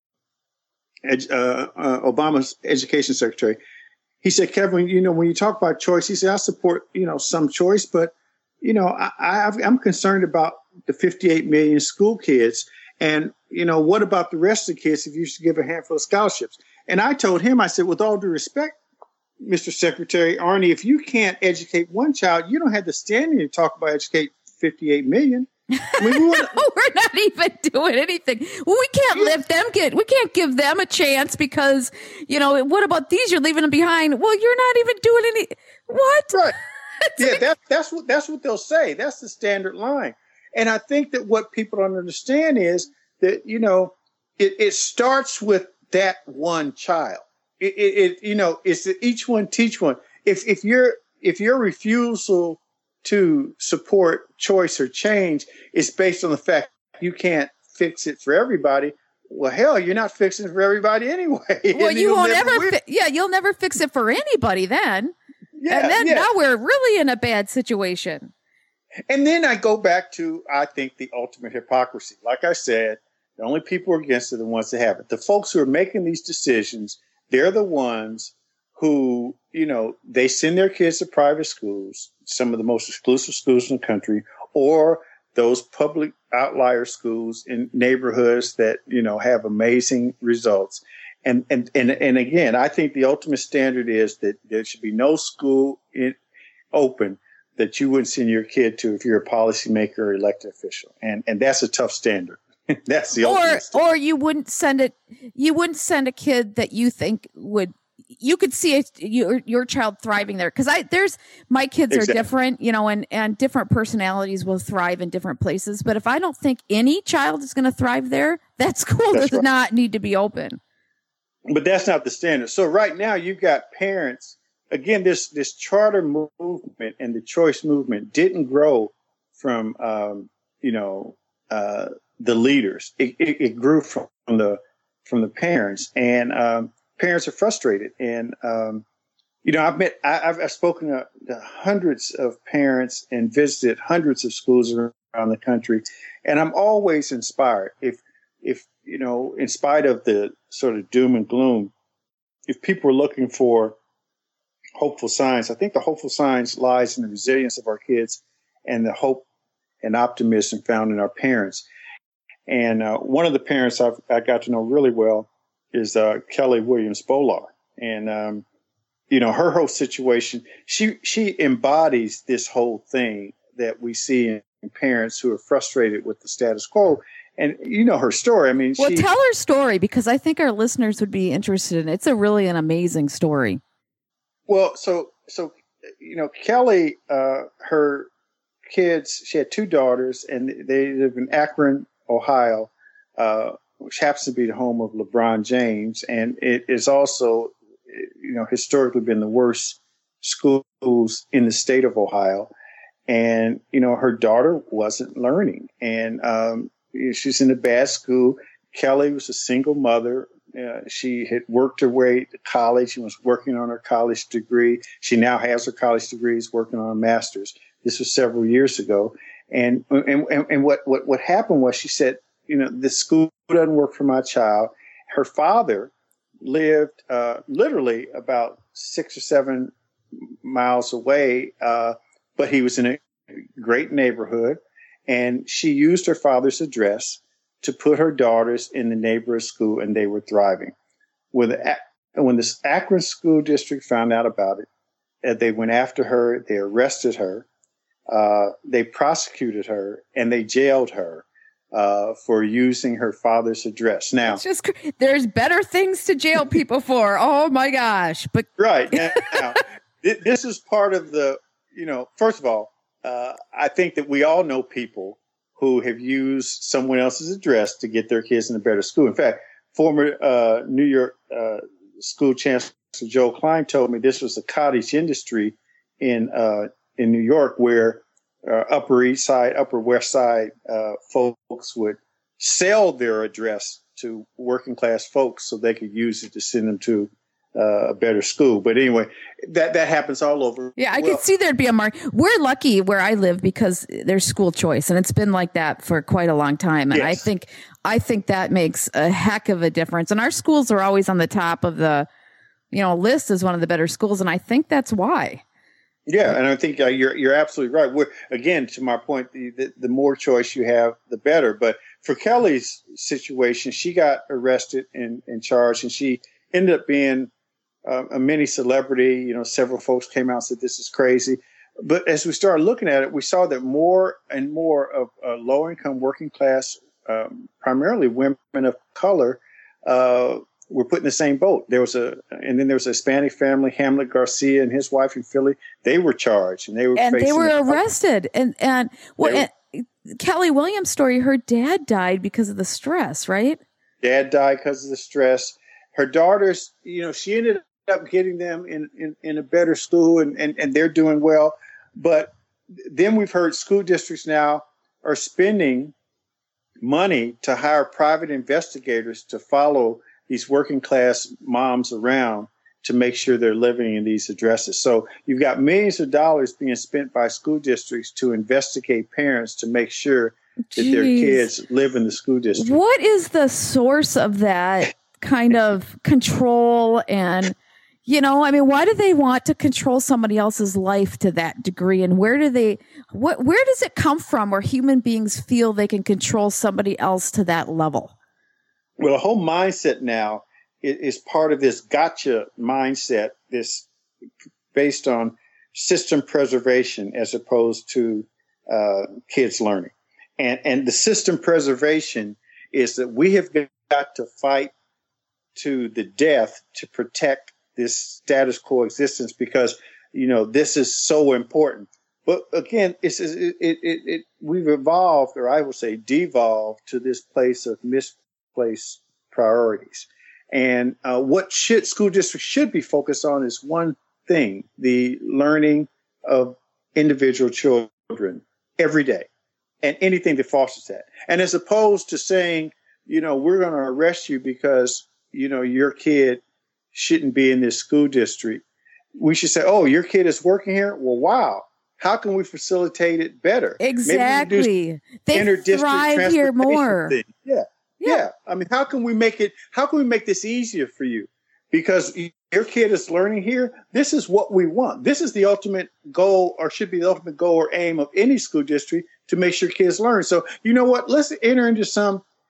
[SPEAKER 3] ed, uh, uh, Obama's education secretary, he said, Kevin, you know, when you talk about choice, he said, I support, you know, some choice, but, you know, I, I, I'm concerned about the fifty-eight million school kids. And, you know, what about the rest of the kids if you should give a handful of scholarships? And I told him, I said, with all due respect, Mister Secretary, Arne, if you can't educate one child, you don't have the standing to talk about educate fifty-eight million. I mean, we wanna,
[SPEAKER 4] we're not even doing anything. Well, we can't yeah. let them get, we can't give them a chance because, you know, what about these? You're leaving them behind. Well, you're not even doing any, what?
[SPEAKER 3] Right. yeah, that, that's what, that's what they'll say. That's the standard line. And I think that what people don't understand is that, you know, it, it starts with that one child. It, it, it you know, it's that each one teach one. If if your if your refusal to support choice or change is based on the fact you can't fix it for everybody, well, hell, you're not fixing it for everybody anyway.
[SPEAKER 4] Well, you won't ever. Fi- yeah, you'll never fix it for anybody then. Yeah, and then yeah. now we're really in a bad situation.
[SPEAKER 3] And then I go back to, I think, the ultimate hypocrisy. Like I said, the only people who are against it are the ones that have it. The folks who are making these decisions, they're the ones who, you know, they send their kids to private schools, some of the most exclusive schools in the country, or those public outlier schools in neighborhoods that, you know, have amazing results. And, and, and, and again, I think the ultimate standard is that there should be no school in, open that you wouldn't send your kid to if you're a policymaker or elected official. And and that's a tough standard. That's the
[SPEAKER 4] or,
[SPEAKER 3] ultimate standard.
[SPEAKER 4] Or you wouldn't send it, you wouldn't send a kid that you think would, you could see a, your, your child thriving there. Cause I, there's, my kids exactly. are different, you know, and, and different personalities will thrive in different places. But if I don't think any child is going to thrive there, that school that's does right. not need to be open.
[SPEAKER 3] But that's not the standard. So right now you've got parents. Again, this this charter movement and the choice movement didn't grow from, um, you know, uh, the leaders. It, it, it grew from the from the parents, and um, parents are frustrated. And um, you know, I've met, I, I've, I've spoken to, to hundreds of parents and visited hundreds of schools around the country, and I'm always inspired. If if you know, in spite of the sort of doom and gloom, if people are looking for hopeful signs, I think the hopeful signs lies in the resilience of our kids and the hope and optimism found in our parents. And uh, one of the parents I've, I got to know really well is uh, Kelly Williams Bolar. And, um, you know, her whole situation, she, she embodies this whole thing that we see in parents who are frustrated with the status quo. And you know her story. I mean,
[SPEAKER 4] well,
[SPEAKER 3] she,
[SPEAKER 4] tell her story, because I think our listeners would be interested in it. It's a really an amazing story.
[SPEAKER 3] Well, so, so, you know, Kelly, uh, her kids, she had two daughters, and they live in Akron, Ohio, uh, which happens to be the home of LeBron James. And it is also, you know, historically been the worst schools in the state of Ohio. And, you know, her daughter wasn't learning, and, um, she's in a bad school. Kelly was a single mother. Uh, she had worked her way to college. She was working on her college degree. She now has her college degree, is working on a master's. This was several years ago. And, and, and what, what, what happened was, she said, you know, the school doesn't work for my child. Her father lived, uh, literally about six or seven miles away. Uh, but he was in a great neighborhood. And she used her father's address to put her daughters in the neighborhood school, and they were thriving. When the, when this Akron school district found out about it, they went after her. They arrested her. Uh, they prosecuted her, and they jailed her uh, for using her father's address. Now,
[SPEAKER 4] it's just, there's better things to jail people for. Oh my gosh! But
[SPEAKER 3] right now, now this is part of the. You know, first of all. Uh, I think that we all know people who have used someone else's address to get their kids in a better school. In fact, former uh, New York uh, school chancellor Joe Klein told me this was a cottage industry in uh, in New York, where uh, Upper East Side, Upper West Side uh, folks would sell their address to working class folks so they could use it to send them to Uh, a better school. But anyway, that, that happens all over.
[SPEAKER 4] Yeah, I
[SPEAKER 3] well,
[SPEAKER 4] could see there'd be a mark. We're lucky where I live because there's school choice, and it's been like that for quite a long time. And yes. I think, I think that makes a heck of a difference. And our schools are always on the top of the, you know, list as one of the better schools. And I think that's why.
[SPEAKER 3] Yeah. And I think uh, you're, you're absolutely right. We're, again, to my point, the, the, the more choice you have, the better. But for Kelly's situation, she got arrested and, and charged, and she ended up being Uh, a mini celebrity. You know, several folks came out and said this is crazy. But as we started looking at it, we saw that more and more of uh, low-income working class, um, primarily women of color, uh, were put in the same boat. There was a, and then there was a Hispanic family, Hamlet Garcia and his wife in Philly. They were charged, and they were
[SPEAKER 4] and they were
[SPEAKER 3] a-
[SPEAKER 4] arrested. And and well,
[SPEAKER 3] were,
[SPEAKER 4] and Kelly Williams' story, her dad died because of the stress, right?
[SPEAKER 3] Dad died because of the stress. Her daughters, you know, she ended up getting them in, in, in a better school, and, and, and they're doing well. But then we've heard school districts now are spending money to hire private investigators to follow these working class moms around to make sure they're living in these addresses. So you've got millions of dollars being spent by school districts to investigate parents to make sure that Jeez. Their kids live in the school district.
[SPEAKER 4] What is the source of that kind of control? And you know, I mean, why do they want to control somebody else's life to that degree? And where do they, what, where does it come from where human beings feel they can control somebody else to that level?
[SPEAKER 3] Well, the whole mindset now is, is part of this gotcha mindset, this based on system preservation as opposed to uh, kids learning. And, and the system preservation is that we have got to fight to the death to protect this status quo existence, because, you know, this is so important. But again, it's, it, it, it, it, we've evolved, or I would say devolved, to this place of misplaced priorities. And uh, what should school districts should be focused on is one thing: the learning of individual children every day, and anything that fosters that. And as opposed to saying, you know, we're going to arrest you because, you know, your kid shouldn't be in this school district, we should say, oh, your kid is working here? Well, wow. How can we facilitate it better?
[SPEAKER 4] Exactly. They thrive here more.
[SPEAKER 3] Yeah. yeah. Yeah. I mean, how can we make it, how can we make this easier for you? Because your kid is learning here. This is what we want. This is the ultimate goal, or should be the ultimate goal or aim of any school district, to make sure kids learn. So, you know what? Let's enter into some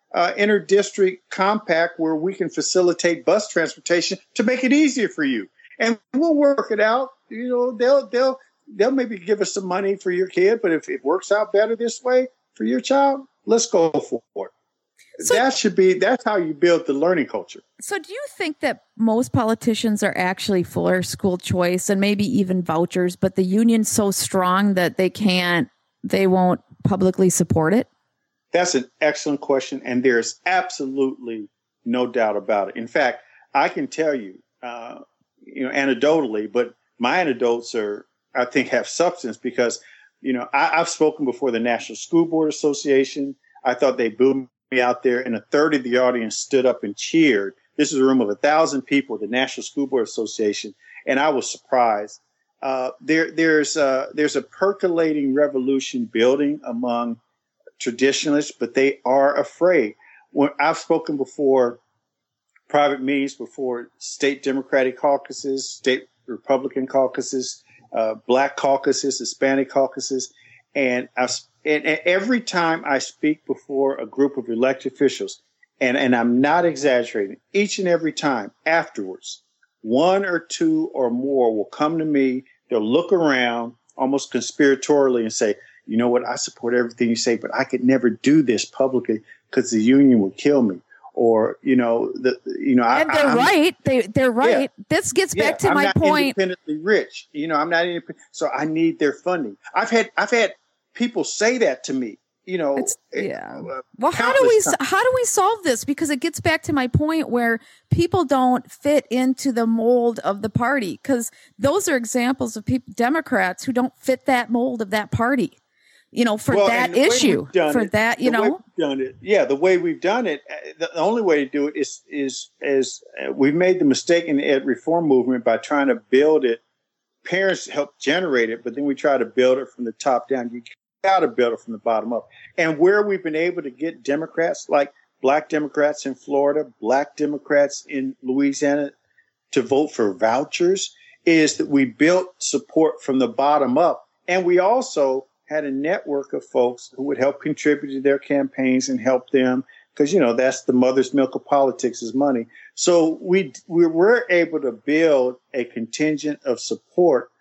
[SPEAKER 3] uh, inter-district compact where we can facilitate bus transportation to make it easier for you. And we'll work it out. You know, they'll they'll they'll maybe give us some money for your kid, but if it works out better this way for your child, let's go for it. So, that should be, that's how you build the learning culture.
[SPEAKER 4] So do you think that most politicians are actually for school choice and maybe even vouchers, but the union's so strong that they can't, they won't publicly support it?
[SPEAKER 3] That's an excellent question. And there's absolutely no doubt about it. In fact, I can tell you, uh, you know, anecdotally, but my anecdotes are, I think, have substance because, you know, I, I've spoken before the National School Board Association. I thought they booed me out there, and a third of the audience stood up and cheered. This is a room of a thousand people at the National School Board Association, and I was surprised. Uh, there, there's uh, there's a percolating revolution building among traditionalists, but they are afraid. When I've spoken before private meetings, before state Democratic caucuses, state Republican caucuses, uh, Black caucuses, Hispanic caucuses, and I've And, and every time I speak before a group of elected officials, and, and I'm not exaggerating, each and every time afterwards, one or two or more will come to me. They'll look around almost conspiratorially and say, you know what, I support everything you say, but I could never do this publicly because the union would kill me. Or, you know, the you know,
[SPEAKER 4] and
[SPEAKER 3] I,
[SPEAKER 4] they're
[SPEAKER 3] I'm,
[SPEAKER 4] right. They they're right.
[SPEAKER 3] Yeah,
[SPEAKER 4] this gets
[SPEAKER 3] yeah,
[SPEAKER 4] back to
[SPEAKER 3] I'm
[SPEAKER 4] my
[SPEAKER 3] not
[SPEAKER 4] point.
[SPEAKER 3] Independently rich, you know, I'm not independent, so I need their funding. I've had I've had people say that to me. You know,
[SPEAKER 4] it's, yeah.
[SPEAKER 3] Uh,
[SPEAKER 4] well, how do we
[SPEAKER 3] times.
[SPEAKER 4] how do we solve this? Because it gets back to my point where people don't fit into the mold of the party. Because those are examples of people, Democrats, who don't fit that mold of that party. You know, for
[SPEAKER 3] well,
[SPEAKER 4] that issue, for
[SPEAKER 3] it,
[SPEAKER 4] that, you know,
[SPEAKER 3] done it. Yeah, the way we've done it, the only way to do it is is is uh, we've made the mistake in the ed reform movement by trying to build it. Parents help generate it, but then we try to build it from the top down. You got to build it from the bottom up. And where we've been able to get Democrats, like Black Democrats in Florida, Black Democrats in Louisiana, to vote for vouchers, is that we built support from the bottom up, and we also had a network of folks who would help contribute to their campaigns and help them because, you know, that's the mother's milk of politics is money. So we, we were able to build a contingent of support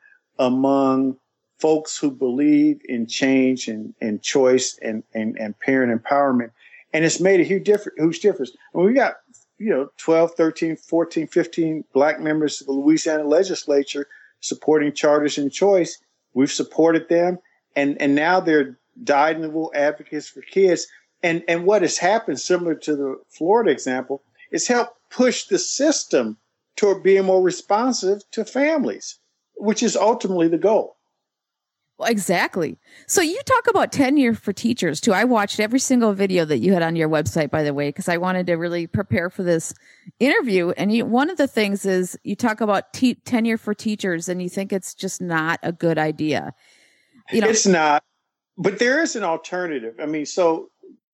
[SPEAKER 3] among folks who believe in change and, and choice and, and, and parent empowerment. And it's made a huge difference. Huge difference. And we got, you know, twelve, thirteen, fourteen, fifteen Black members of the Louisiana legislature supporting charters and choice. We've supported them. And and now they're dyed-in-the-wool advocates for kids. And and what has happened, similar to the Florida example, is helped push the system toward being more responsive to families, which is ultimately the goal.
[SPEAKER 4] Well, exactly. So you talk about tenure for teachers, too. I watched every single video that you had on your website, by the way, because I wanted to really prepare for this interview. And you, one of the things is you talk about te- tenure for teachers, and you think it's just not a good idea. You know,
[SPEAKER 3] it's not, but there is an alternative. I mean, so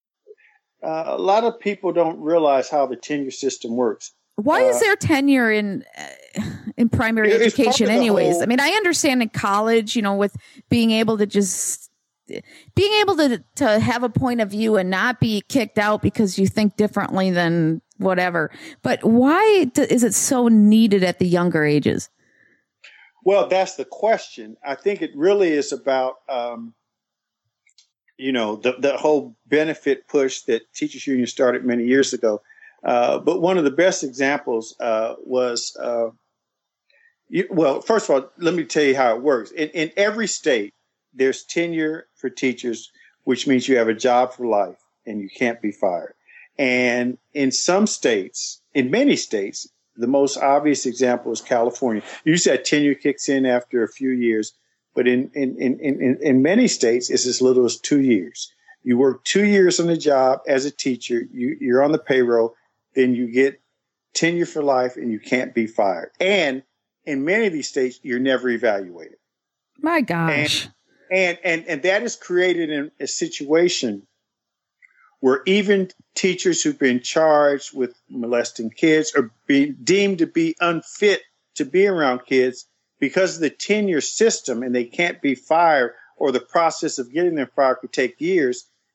[SPEAKER 3] uh, a lot of people don't realize how the tenure system works.
[SPEAKER 4] Why uh, is there tenure in uh, in primary education, anyways? Whole, I mean, I understand in college, you know, with being able to just being able to to have a point of view and not be kicked out because you think differently than whatever. But why do, is it so needed at the younger ages?
[SPEAKER 3] Well, that's the question. I think it really is about, um, you know, the, the whole benefit push that Teachers Union started many years ago. Uh, but one of the best examples uh, was, uh, you, well, first of all, let me tell you how it works. In, in every state, there's tenure for teachers, which means you have a job for life and you can't be fired. And in some states, in many states, the most obvious example is California. You said tenure kicks in after a few years, but in, in, in, in, in many states, it's as little as two years. You work two years on the job as a teacher, you, you're on the payroll, then you get tenure for life and you can't be fired. And in many of these states, you're never evaluated.
[SPEAKER 4] My gosh.
[SPEAKER 3] And, and, and, and that has created a, a situation where even teachers who've been charged with molesting kids are being deemed to be unfit to be around kids because of the tenure system, and they can't be fired, or the process of getting them fired could take years.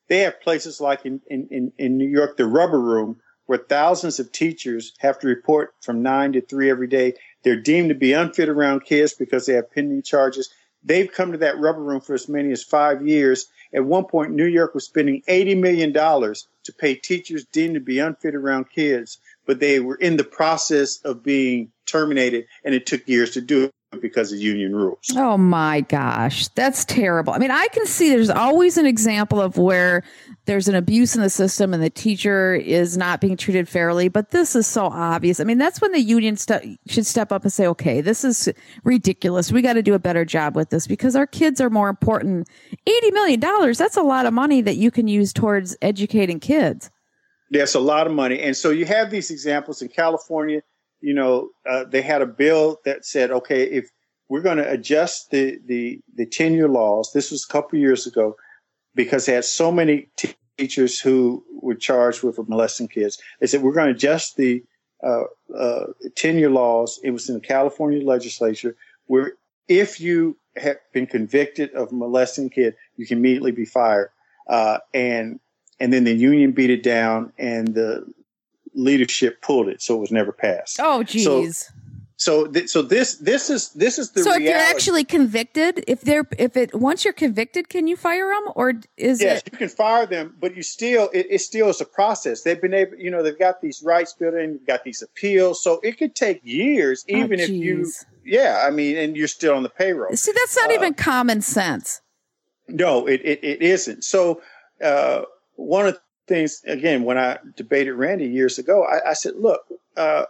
[SPEAKER 3] They have places like in, in, in New York, the Rubber Room, where thousands of teachers have to report from nine to three every day. They're deemed to be unfit around kids because they have pending charges. They've come to that Rubber Room for as many as five years. At one point, New York was spending eighty million dollars to pay teachers deemed to be unfit around kids, but they were in the process of being terminated, and it took years to do it because of union rules.
[SPEAKER 4] Oh my gosh, that's terrible. I mean, I can see there's always an example of where there's an abuse in the system and the teacher is not being treated fairly, but this is so obvious. I mean, that's when the union st- should step up and say, okay, this is ridiculous. We got to do a better job with this because our kids are more important. eighty million dollars, that's a lot of money that you can use towards educating kids.
[SPEAKER 3] That's a lot of money. And so you have these examples in California. You know, uh, they had a bill that said, okay, if we're going to adjust the, the, the tenure laws, this was a couple of years ago, because they had so many t- teachers who were charged with molesting kids. They said, we're going to adjust the uh, uh, tenure laws. It was in the California legislature where if you have been convicted of molesting a kid, you can immediately be fired. Uh, and, and then the union beat it down and the leadership pulled it, so it was never passed.
[SPEAKER 4] Oh, geez.
[SPEAKER 3] So, so, th- so this, this is, this is the
[SPEAKER 4] so
[SPEAKER 3] reality.
[SPEAKER 4] If you're actually convicted, if they're, if it, once you're convicted, can you fire them, or is
[SPEAKER 3] yes,
[SPEAKER 4] it?
[SPEAKER 3] Yes, you can fire them, but you still, it, it still is a process. They've been able, you know, they've got these rights built in, they've got these appeals, so it could take years, even
[SPEAKER 4] oh,
[SPEAKER 3] if you, yeah, I mean, and you're still on the payroll.
[SPEAKER 4] See, that's not uh, even common sense.
[SPEAKER 3] No, it, it, it isn't. So, uh, one of the things, again, when I debated Randy years ago, I, I said, look, uh,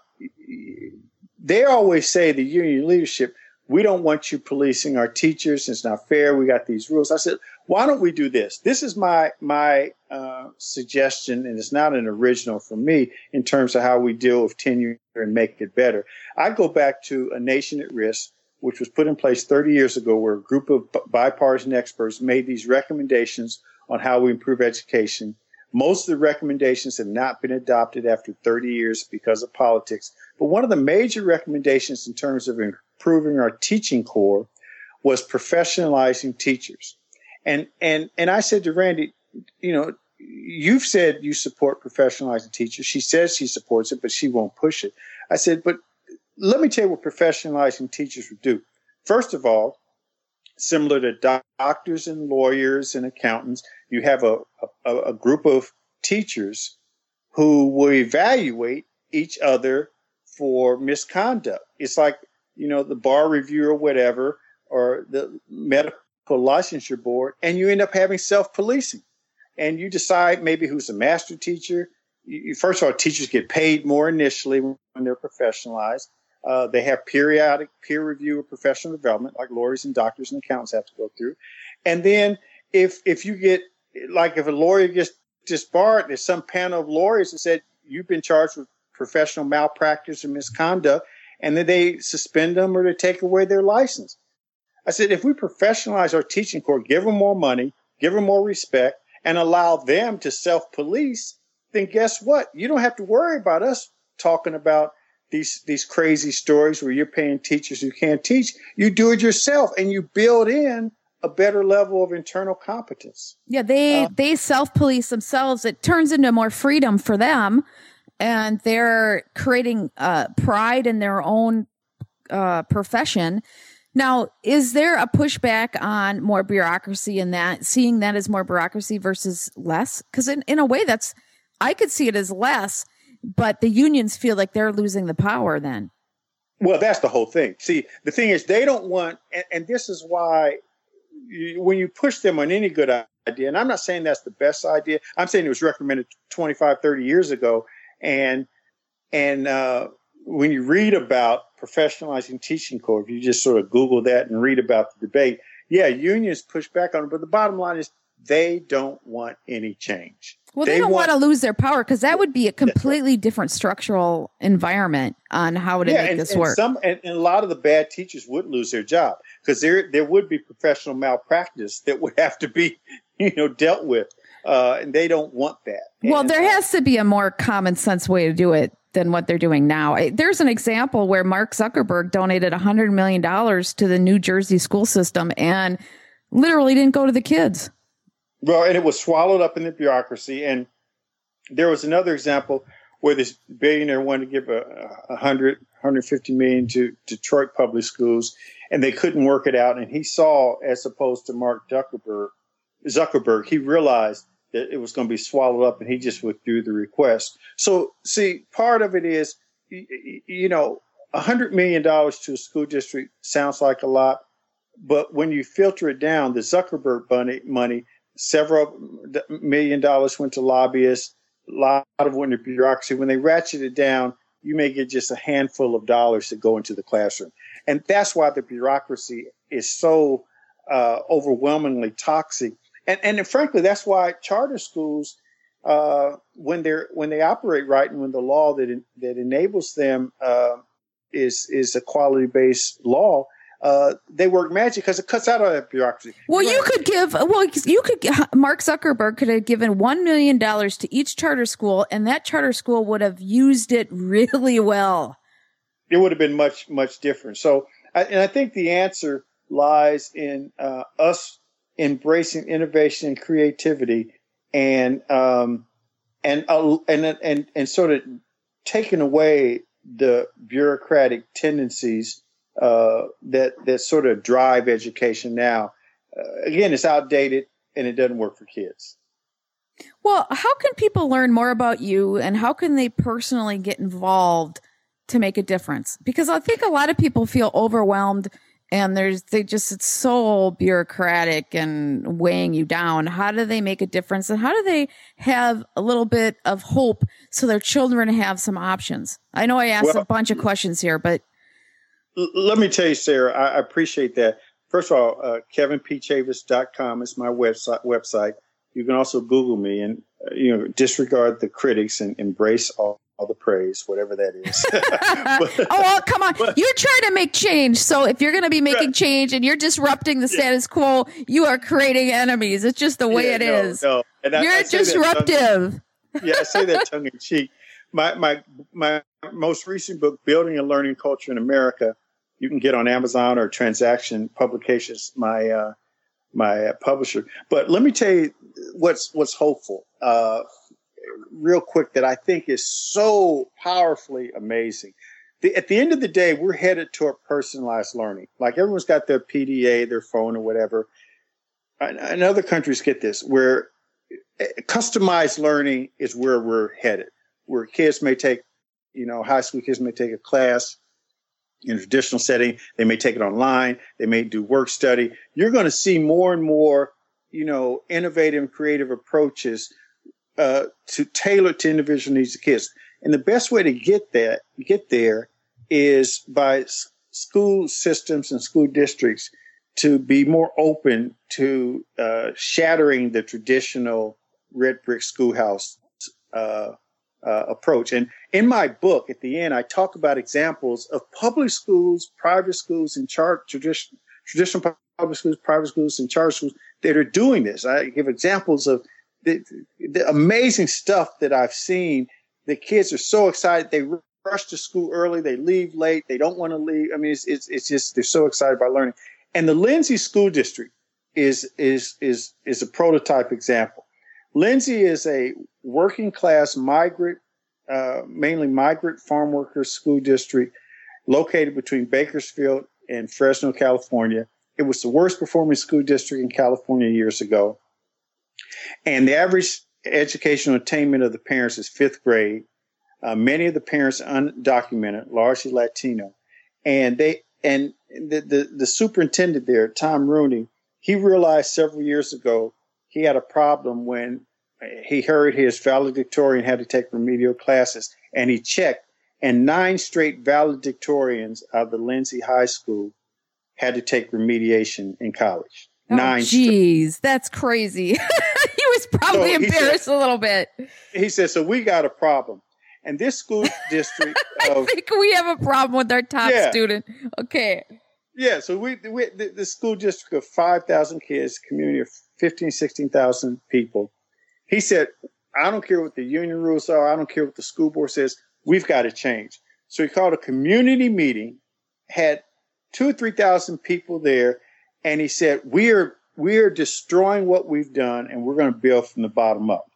[SPEAKER 3] they always say, the union leadership, we don't want you policing our teachers. It's not fair. We got these rules. I said, why don't we do this? This is my my uh, suggestion, and it's not an original from me in terms of how we deal with tenure and make it better. I go back to A Nation at Risk, which was put in place thirty years ago, where a group of bipartisan experts made these recommendations on how we improve education. Most of the recommendations have not been adopted after thirty years because of politics. But one of the major recommendations in terms of improving our teaching core was professionalizing teachers. And and and I said to Randy, you know, you've said you support professionalizing teachers. She says she supports it, but she won't push it. I said, but let me tell you what professionalizing teachers would do. First of all, similar to doc- doctors and lawyers and accountants, you have a, a, a group of teachers who will evaluate each other for misconduct. It's like, you know, the bar review or whatever, or the medical licensure board, and you end up having self-policing. And you decide maybe who's a master teacher. You, first of all, teachers get paid more initially when they're professionalized. Uh, they have periodic peer review of professional development, like lawyers and doctors and accountants have to go through. And then if if you get, like if a lawyer gets disbarred, there's some panel of lawyers that said, you've been charged with professional malpractice or misconduct, and then they suspend them or they take away their license. I said, if we professionalize our teaching corps, give them more money, give them more respect, and allow them to self-police, then guess what? You don't have to worry about us talking about these these crazy stories where you're paying teachers who can't teach. You do it yourself, and you build in a better level of internal competence.
[SPEAKER 4] Yeah, they uh, they self-police themselves. It turns into more freedom for them, and they're creating uh, pride in their own uh, profession. Now, is there a pushback on more bureaucracy in that, seeing that as more bureaucracy versus less? Because in, in a way, that's, I could see it as less, but the unions feel like they're losing the power then.
[SPEAKER 3] Well, that's the whole thing. See, the thing is, they don't want, and, and this is why you, when you push them on any good idea, and I'm not saying that's the best idea, I'm saying it was recommended twenty-five, thirty years ago. And, and, uh, when you read about professionalizing teaching corps, if you just sort of Google that and read about the debate, yeah, unions push back on it. But the bottom line is they don't want any change.
[SPEAKER 4] Well, they, they don't want to lose their power, because that would be a completely different structural environment on how to
[SPEAKER 3] yeah,
[SPEAKER 4] make
[SPEAKER 3] and,
[SPEAKER 4] this
[SPEAKER 3] and
[SPEAKER 4] work.
[SPEAKER 3] Some, and, and a lot of the bad teachers would lose their job, because there there would be professional malpractice that would have to be, you know, dealt with. Uh, and they don't want that.
[SPEAKER 4] Well,
[SPEAKER 3] and,
[SPEAKER 4] there
[SPEAKER 3] uh,
[SPEAKER 4] has to be a more common sense way to do it than what they're doing now. There's an example where Mark Zuckerberg donated one hundred million dollars to the New Jersey school system and literally didn't go to the kids.
[SPEAKER 3] Well, and it was swallowed up in the bureaucracy. And there was another example where this billionaire wanted to give a, a hundred, hundred fifty million to Detroit public schools, and they couldn't work it out. And he saw, as opposed to Mark Zuckerberg, Zuckerberg, he realized that it was going to be swallowed up, and he just withdrew the request. So, see, part of it is, you know, a hundred million dollars to a school district sounds like a lot, but when you filter it down, the Zuckerberg money, money several million dollars went to lobbyists, a lot of went to bureaucracy. When they ratchet it down, you may get just a handful of dollars that go into the classroom. And that's why the bureaucracy is so uh, overwhelmingly toxic. And, and frankly, that's why charter schools, uh, when they're when they operate right, and when the law that that enables them uh, is is a quality-based law, uh, they work magic because it cuts out all that bureaucracy.
[SPEAKER 4] Well, you could give. Well, you could. Mark Zuckerberg could have given one million dollars to each charter school, and that charter school would have used it really well.
[SPEAKER 3] It would have been much much different. So, and I think the answer lies in uh, us embracing innovation and creativity, and um, and uh, and and and sort of taking away the bureaucratic tendencies uh, that that sort of drive education now. Uh, again, it's outdated and it doesn't work for kids.
[SPEAKER 4] Well, how can people learn more about you, and how can they personally get involved to make a difference? Because I think a lot of people feel overwhelmed, and there's they just it's so bureaucratic and weighing you down. How do they make a difference, and how do they have a little bit of hope so their children have some options? I know I asked well, a bunch of questions here, but
[SPEAKER 3] l- let me tell you, Sarah, I, I appreciate that. First of all, uh, Kevin P Chavis dot com is my website. Website. You can also Google me and uh, you know disregard the critics and embrace all. all the praise, whatever that is.
[SPEAKER 4] but, oh, well, come on. But, you're trying to make change. So if you're going to be making right. change and you're disrupting the yeah. status quo, you are creating enemies. It's just the way yeah, it no, is. No. And I, you're I disruptive.
[SPEAKER 3] Yeah, I say that tongue in cheek. My, my, my most recent book, Building a Learning Culture in America, you can get on Amazon or Transaction Publications, my, uh, my uh, publisher. But let me tell you what's, what's hopeful. Uh, real quick, that I think is so powerfully amazing. The, at the end of the day, we're headed toward personalized learning. Like everyone's got their P D A, their phone or whatever. And, and other countries get this, where customized learning is where we're headed, where kids may take, you know, high school kids may take a class in a traditional setting. They may take it online. They may do work study. You're going to see more and more, you know, innovative, creative approaches Uh, to tailor to individual needs of kids. And the best way to get that, get there is by s- school systems and school districts to be more open to uh, shattering the traditional red brick schoolhouse uh, uh, approach. And in my book, at the end, I talk about examples of public schools, private schools, and char- tradition, traditional public schools, private schools, and charter schools that are doing this. I give examples of The, the amazing stuff that I've seen. The kids are so excited. They rush to school early. They leave late. They don't want to leave. I mean, it's, it's, it's just, they're so excited by learning. And the Lindsay School District is, is, is, is a prototype example. Lindsay is a working class migrant, uh, mainly migrant farm workers school district located between Bakersfield and Fresno, California. It was the worst performing school district in California years ago. And the average educational attainment of the parents is fifth grade. Uh, many of the parents are undocumented, largely Latino. And they and the, the, the superintendent there, Tom Rooney, he realized several years ago he had a problem when he heard his valedictorian had to take remedial classes. And he checked, and nine straight valedictorians out of the Lindsay High School had to take remediation in college.
[SPEAKER 4] Oh, Nine. Geez, that's crazy. He was probably so embarrassed said, a little bit.
[SPEAKER 3] He said, so we got a problem. And this school district.
[SPEAKER 4] I
[SPEAKER 3] of,
[SPEAKER 4] think we have a problem with our top yeah. student. Okay.
[SPEAKER 3] Yeah. So we, we the, the school district of five thousand kids, community of fifteen, sixteen thousand people. He said, I don't care what the union rules are. I don't care what the school board says. We've got to change. So he called a community meeting, had two or three thousand people there. And he said, we are we're destroying what we've done, and we're going to build from the bottom up.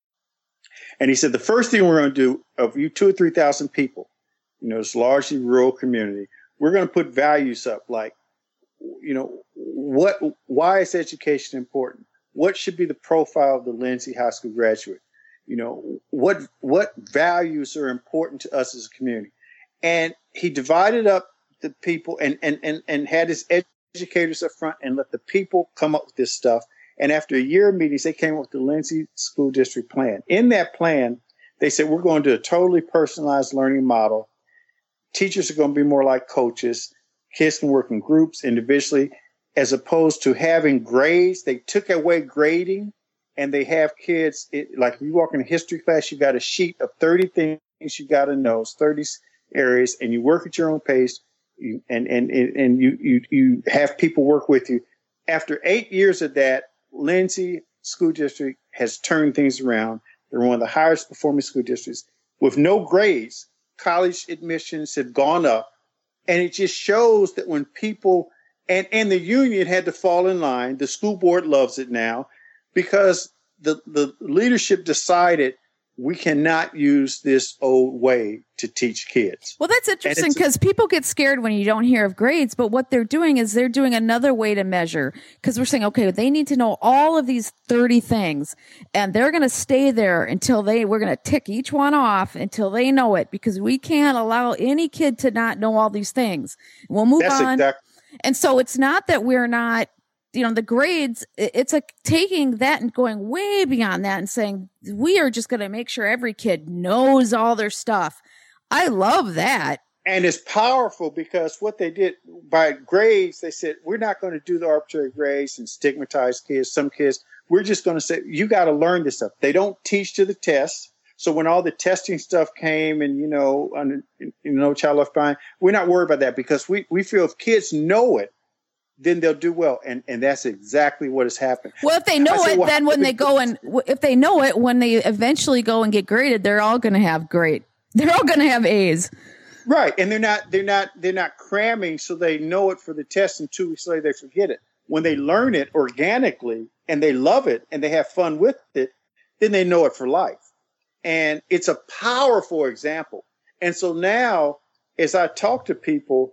[SPEAKER 3] And he said, the first thing we're going to do, of you two or three thousand people, you know, it's largely rural community, we're going to put values up, like, you know, what, why is education important? What should be the profile of the Lindsay High School graduate? You know, what what values are important to us as a community? And he divided up the people and and and, and had his educators up front and let the people come up with this stuff. And after a year of meetings, they came up with the Lindsay School District plan. In that plan, they said, we're going to do a totally personalized learning model. Teachers are going to be more like coaches. Kids can work in groups individually, as opposed to having grades. They took away grading, and they have kids, it, like you walk in a history class, you got a sheet of thirty things you got to know, thirty areas, and you work at your own pace, you, and, and, and you, you, you have people work with you. After eight years of that, Lindsay School District has turned things around. They're one of the highest performing school districts with no grades. College admissions have gone up. And it just shows that when people, and, and the union had to fall in line, the school board loves it now, because the, the leadership decided we cannot use this old way to teach kids.
[SPEAKER 4] Well, that's interesting because people get scared when you don't hear of grades, but what they're doing is they're doing another way to measure, because we're saying, okay, they need to know all of these thirty things, and they're going to stay there until they, we're going to tick each one off until they know it, because we can't allow any kid to not know all these things. We'll move
[SPEAKER 3] that's
[SPEAKER 4] on.
[SPEAKER 3] Exactly.
[SPEAKER 4] And so it's not that we're not, you know, the grades, it's like taking that and going way beyond that and saying, we are just going to make sure every kid knows all their stuff. I love that.
[SPEAKER 3] And it's powerful because what they did by grades, they said, we're not going to do the arbitrary grades and stigmatize kids. Some kids, we're just going to say, you got to learn this stuff. They don't teach to the test. So when all the testing stuff came and, you know, under, you know, Child Left Behind, we're not worried about that because we, we feel if kids know it, then they'll do well. And and that's exactly what has happened.
[SPEAKER 4] Well, if they know
[SPEAKER 3] said,
[SPEAKER 4] it,
[SPEAKER 3] well,
[SPEAKER 4] then when they go and, if they know it, when they eventually go and get graded, they're all going to have great. They're all going to have A's.
[SPEAKER 3] Right. And they're not, they're not, they're not cramming so they know it for the test and two weeks later they forget it. When they learn it organically and they love it and they have fun with it, then they know it for life. And it's a powerful example. And so now, as I talk to people,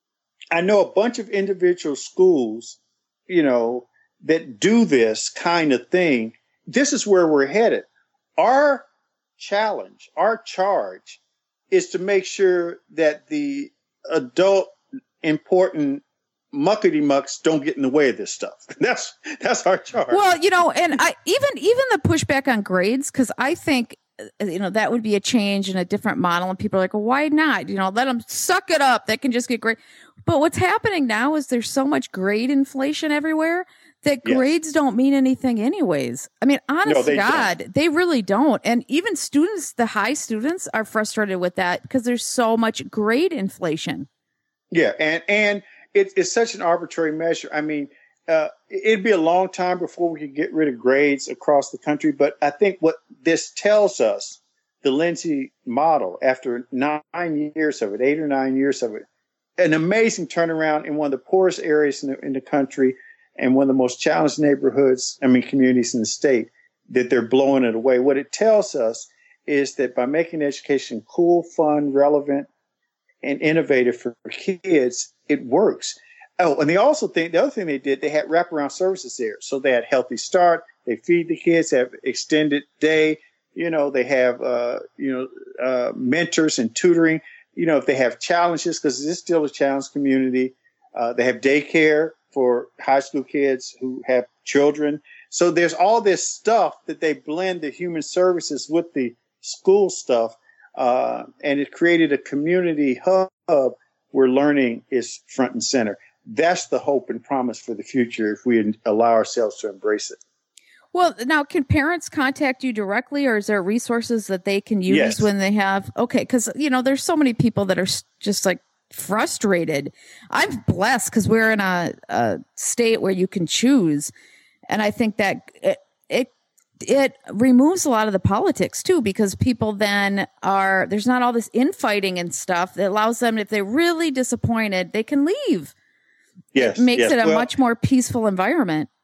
[SPEAKER 3] I know a bunch of individual schools, you know, that do this kind of thing. This is where we're headed. Our challenge, our charge is to make sure that the adult important muckety mucks don't get in the way of this stuff. That's, that's our charge.
[SPEAKER 4] Well, you know, and I, even, even the pushback on grades, cause I think, you know, that would be a change in a different model. And people are like, well, why not? You know, let them suck it up. They can just get great. But what's happening now is there's so much grade inflation everywhere that
[SPEAKER 3] yes.
[SPEAKER 4] grades don't mean anything anyways. I mean, honest
[SPEAKER 3] no,
[SPEAKER 4] to God,
[SPEAKER 3] don't.
[SPEAKER 4] They really don't. And even students, the high students are frustrated with that because there's so much grade inflation.
[SPEAKER 3] Yeah. And, and it, it's such an arbitrary measure. I mean, uh, it'd be a long time before we could get rid of grades across the country. But I think what this tells us, the Lindsay model, after nine years of it, eight or nine years of it, an amazing turnaround in one of the poorest areas in the, in the country and one of the most challenged neighborhoods, I mean, communities in the state, that they're blowing it away. What it tells us is that by making education cool, fun, relevant, and innovative for kids, it works. Oh, and they also think, the other thing they did, they had wraparound services there. So they had Healthy Start, they feed the kids, have extended day, you know, they have, uh, you know, uh, mentors and tutoring. You know, if they have challenges, because it's still a challenged community, uh, they have daycare for high school kids who have children. So there's all this stuff that they blend the human services with the school stuff. Uh, and it created a community hub where learning is front and center. That's the hope and promise for the future if we allow ourselves to embrace it.
[SPEAKER 4] Well, now, can parents contact you directly, or is there resources that they can use
[SPEAKER 3] yes.
[SPEAKER 4] when they have? Okay, because, you know, there's so many people that are just like frustrated. I'm blessed because we're in a, a state where you can choose. And I think that it, it it removes a lot of the politics, too, because people then are, there's not all this infighting and stuff that allows them, if they're really disappointed, they can leave.
[SPEAKER 3] Yes,
[SPEAKER 4] It makes
[SPEAKER 3] yes.
[SPEAKER 4] it a
[SPEAKER 3] well,
[SPEAKER 4] much more peaceful environment.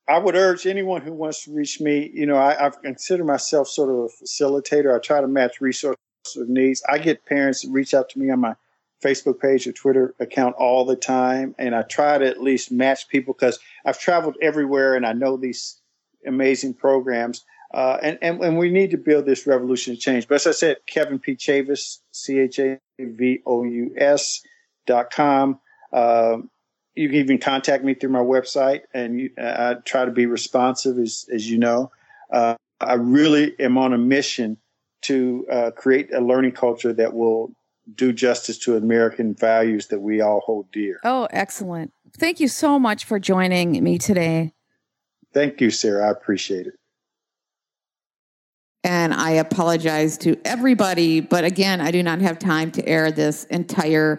[SPEAKER 3] I would urge anyone who wants to reach me, you know, I, I consider myself sort of a facilitator. I try to match resources with needs. I get parents that reach out to me on my Facebook page or Twitter account all the time. And I try to at least match people because I've traveled everywhere and I know these amazing programs. Uh, and, and, and we need to build this revolution of change. But as I said, Kevin P. Chavous, C H A V O U S dot com. Uh, you can even contact me through my website, and you, I try to be responsive, as, as you know. Uh, I really am on a mission to uh, create a learning culture that will do justice to American values that we all hold dear.
[SPEAKER 4] Oh, excellent. Thank you so much for joining me today.
[SPEAKER 3] Thank you, Sarah. I appreciate it.
[SPEAKER 2] And I apologize to everybody, but again, I do not have time to air this entire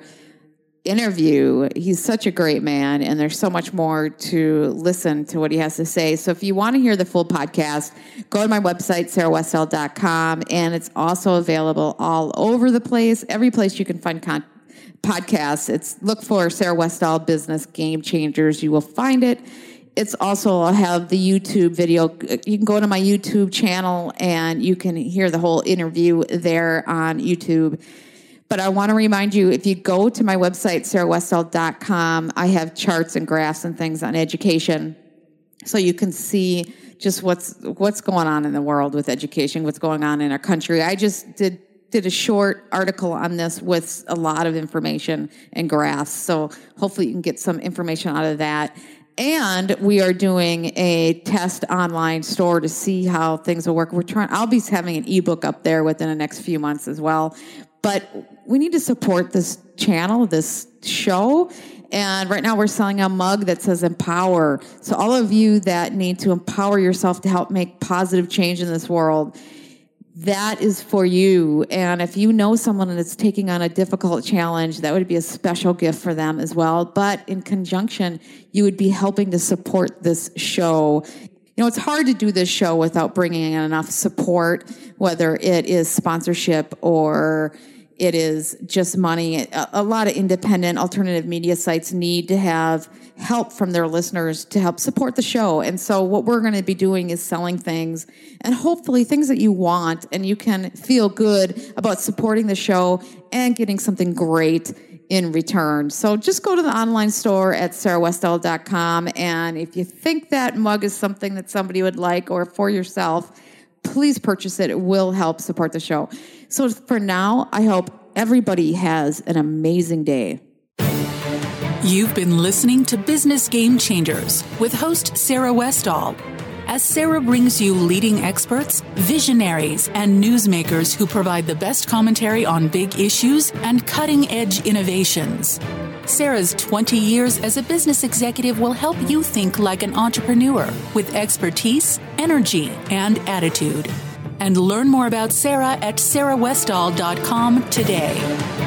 [SPEAKER 2] interview. He's such a great man, and there's so much more to listen to what he has to say. So if you want to hear the full podcast, go to my website, sarah westall dot com, and it's also available all over the place, every place you can find con- podcasts. It's look for Sarah Westall Business Game Changers. You will find it. It's also, I'll have the YouTube video. You can go to my YouTube channel and you can hear the whole interview there on YouTube. But I want to remind you, if you go to my website, sarah westall dot com, I have charts and graphs and things on education. So you can see just what's what's going on in the world with education, what's going on in our country. I just did did a short article on this with a lot of information and graphs. So hopefully you can get some information out of that. And we are doing a test online store to see how things will work. We're trying, I'll be having an ebook up there within the next few months as well. But we need to support this channel, this show. And right now we're selling a mug that says empower. So all of you that need to empower yourself to help make positive change in this world, that is for you. And if you know someone that's taking on a difficult challenge, that would be a special gift for them as well. But in conjunction, you would be helping to support this show. You know, it's hard to do this show without bringing in enough support, whether it is sponsorship or it is just money. A, a lot of independent alternative media sites need to have help from their listeners to help support the show. And so what we're going to be doing is selling things, and hopefully things that you want, and you can feel good about supporting the show and getting something great in return. So just go to the online store at sarah westall dot com. And if you think that mug is something that somebody would like, or for yourself, please purchase it. It will help support the show. So for now, I hope everybody has an amazing day.
[SPEAKER 1] You've been listening to Business Game Changers with host Sarah Westall. As Sarah brings you leading experts, visionaries, and newsmakers who provide the best commentary on big issues and cutting-edge innovations. Sarah's twenty years as a business executive will help you think like an entrepreneur with expertise, energy, and attitude. And learn more about Sarah at sarah westall dot com today.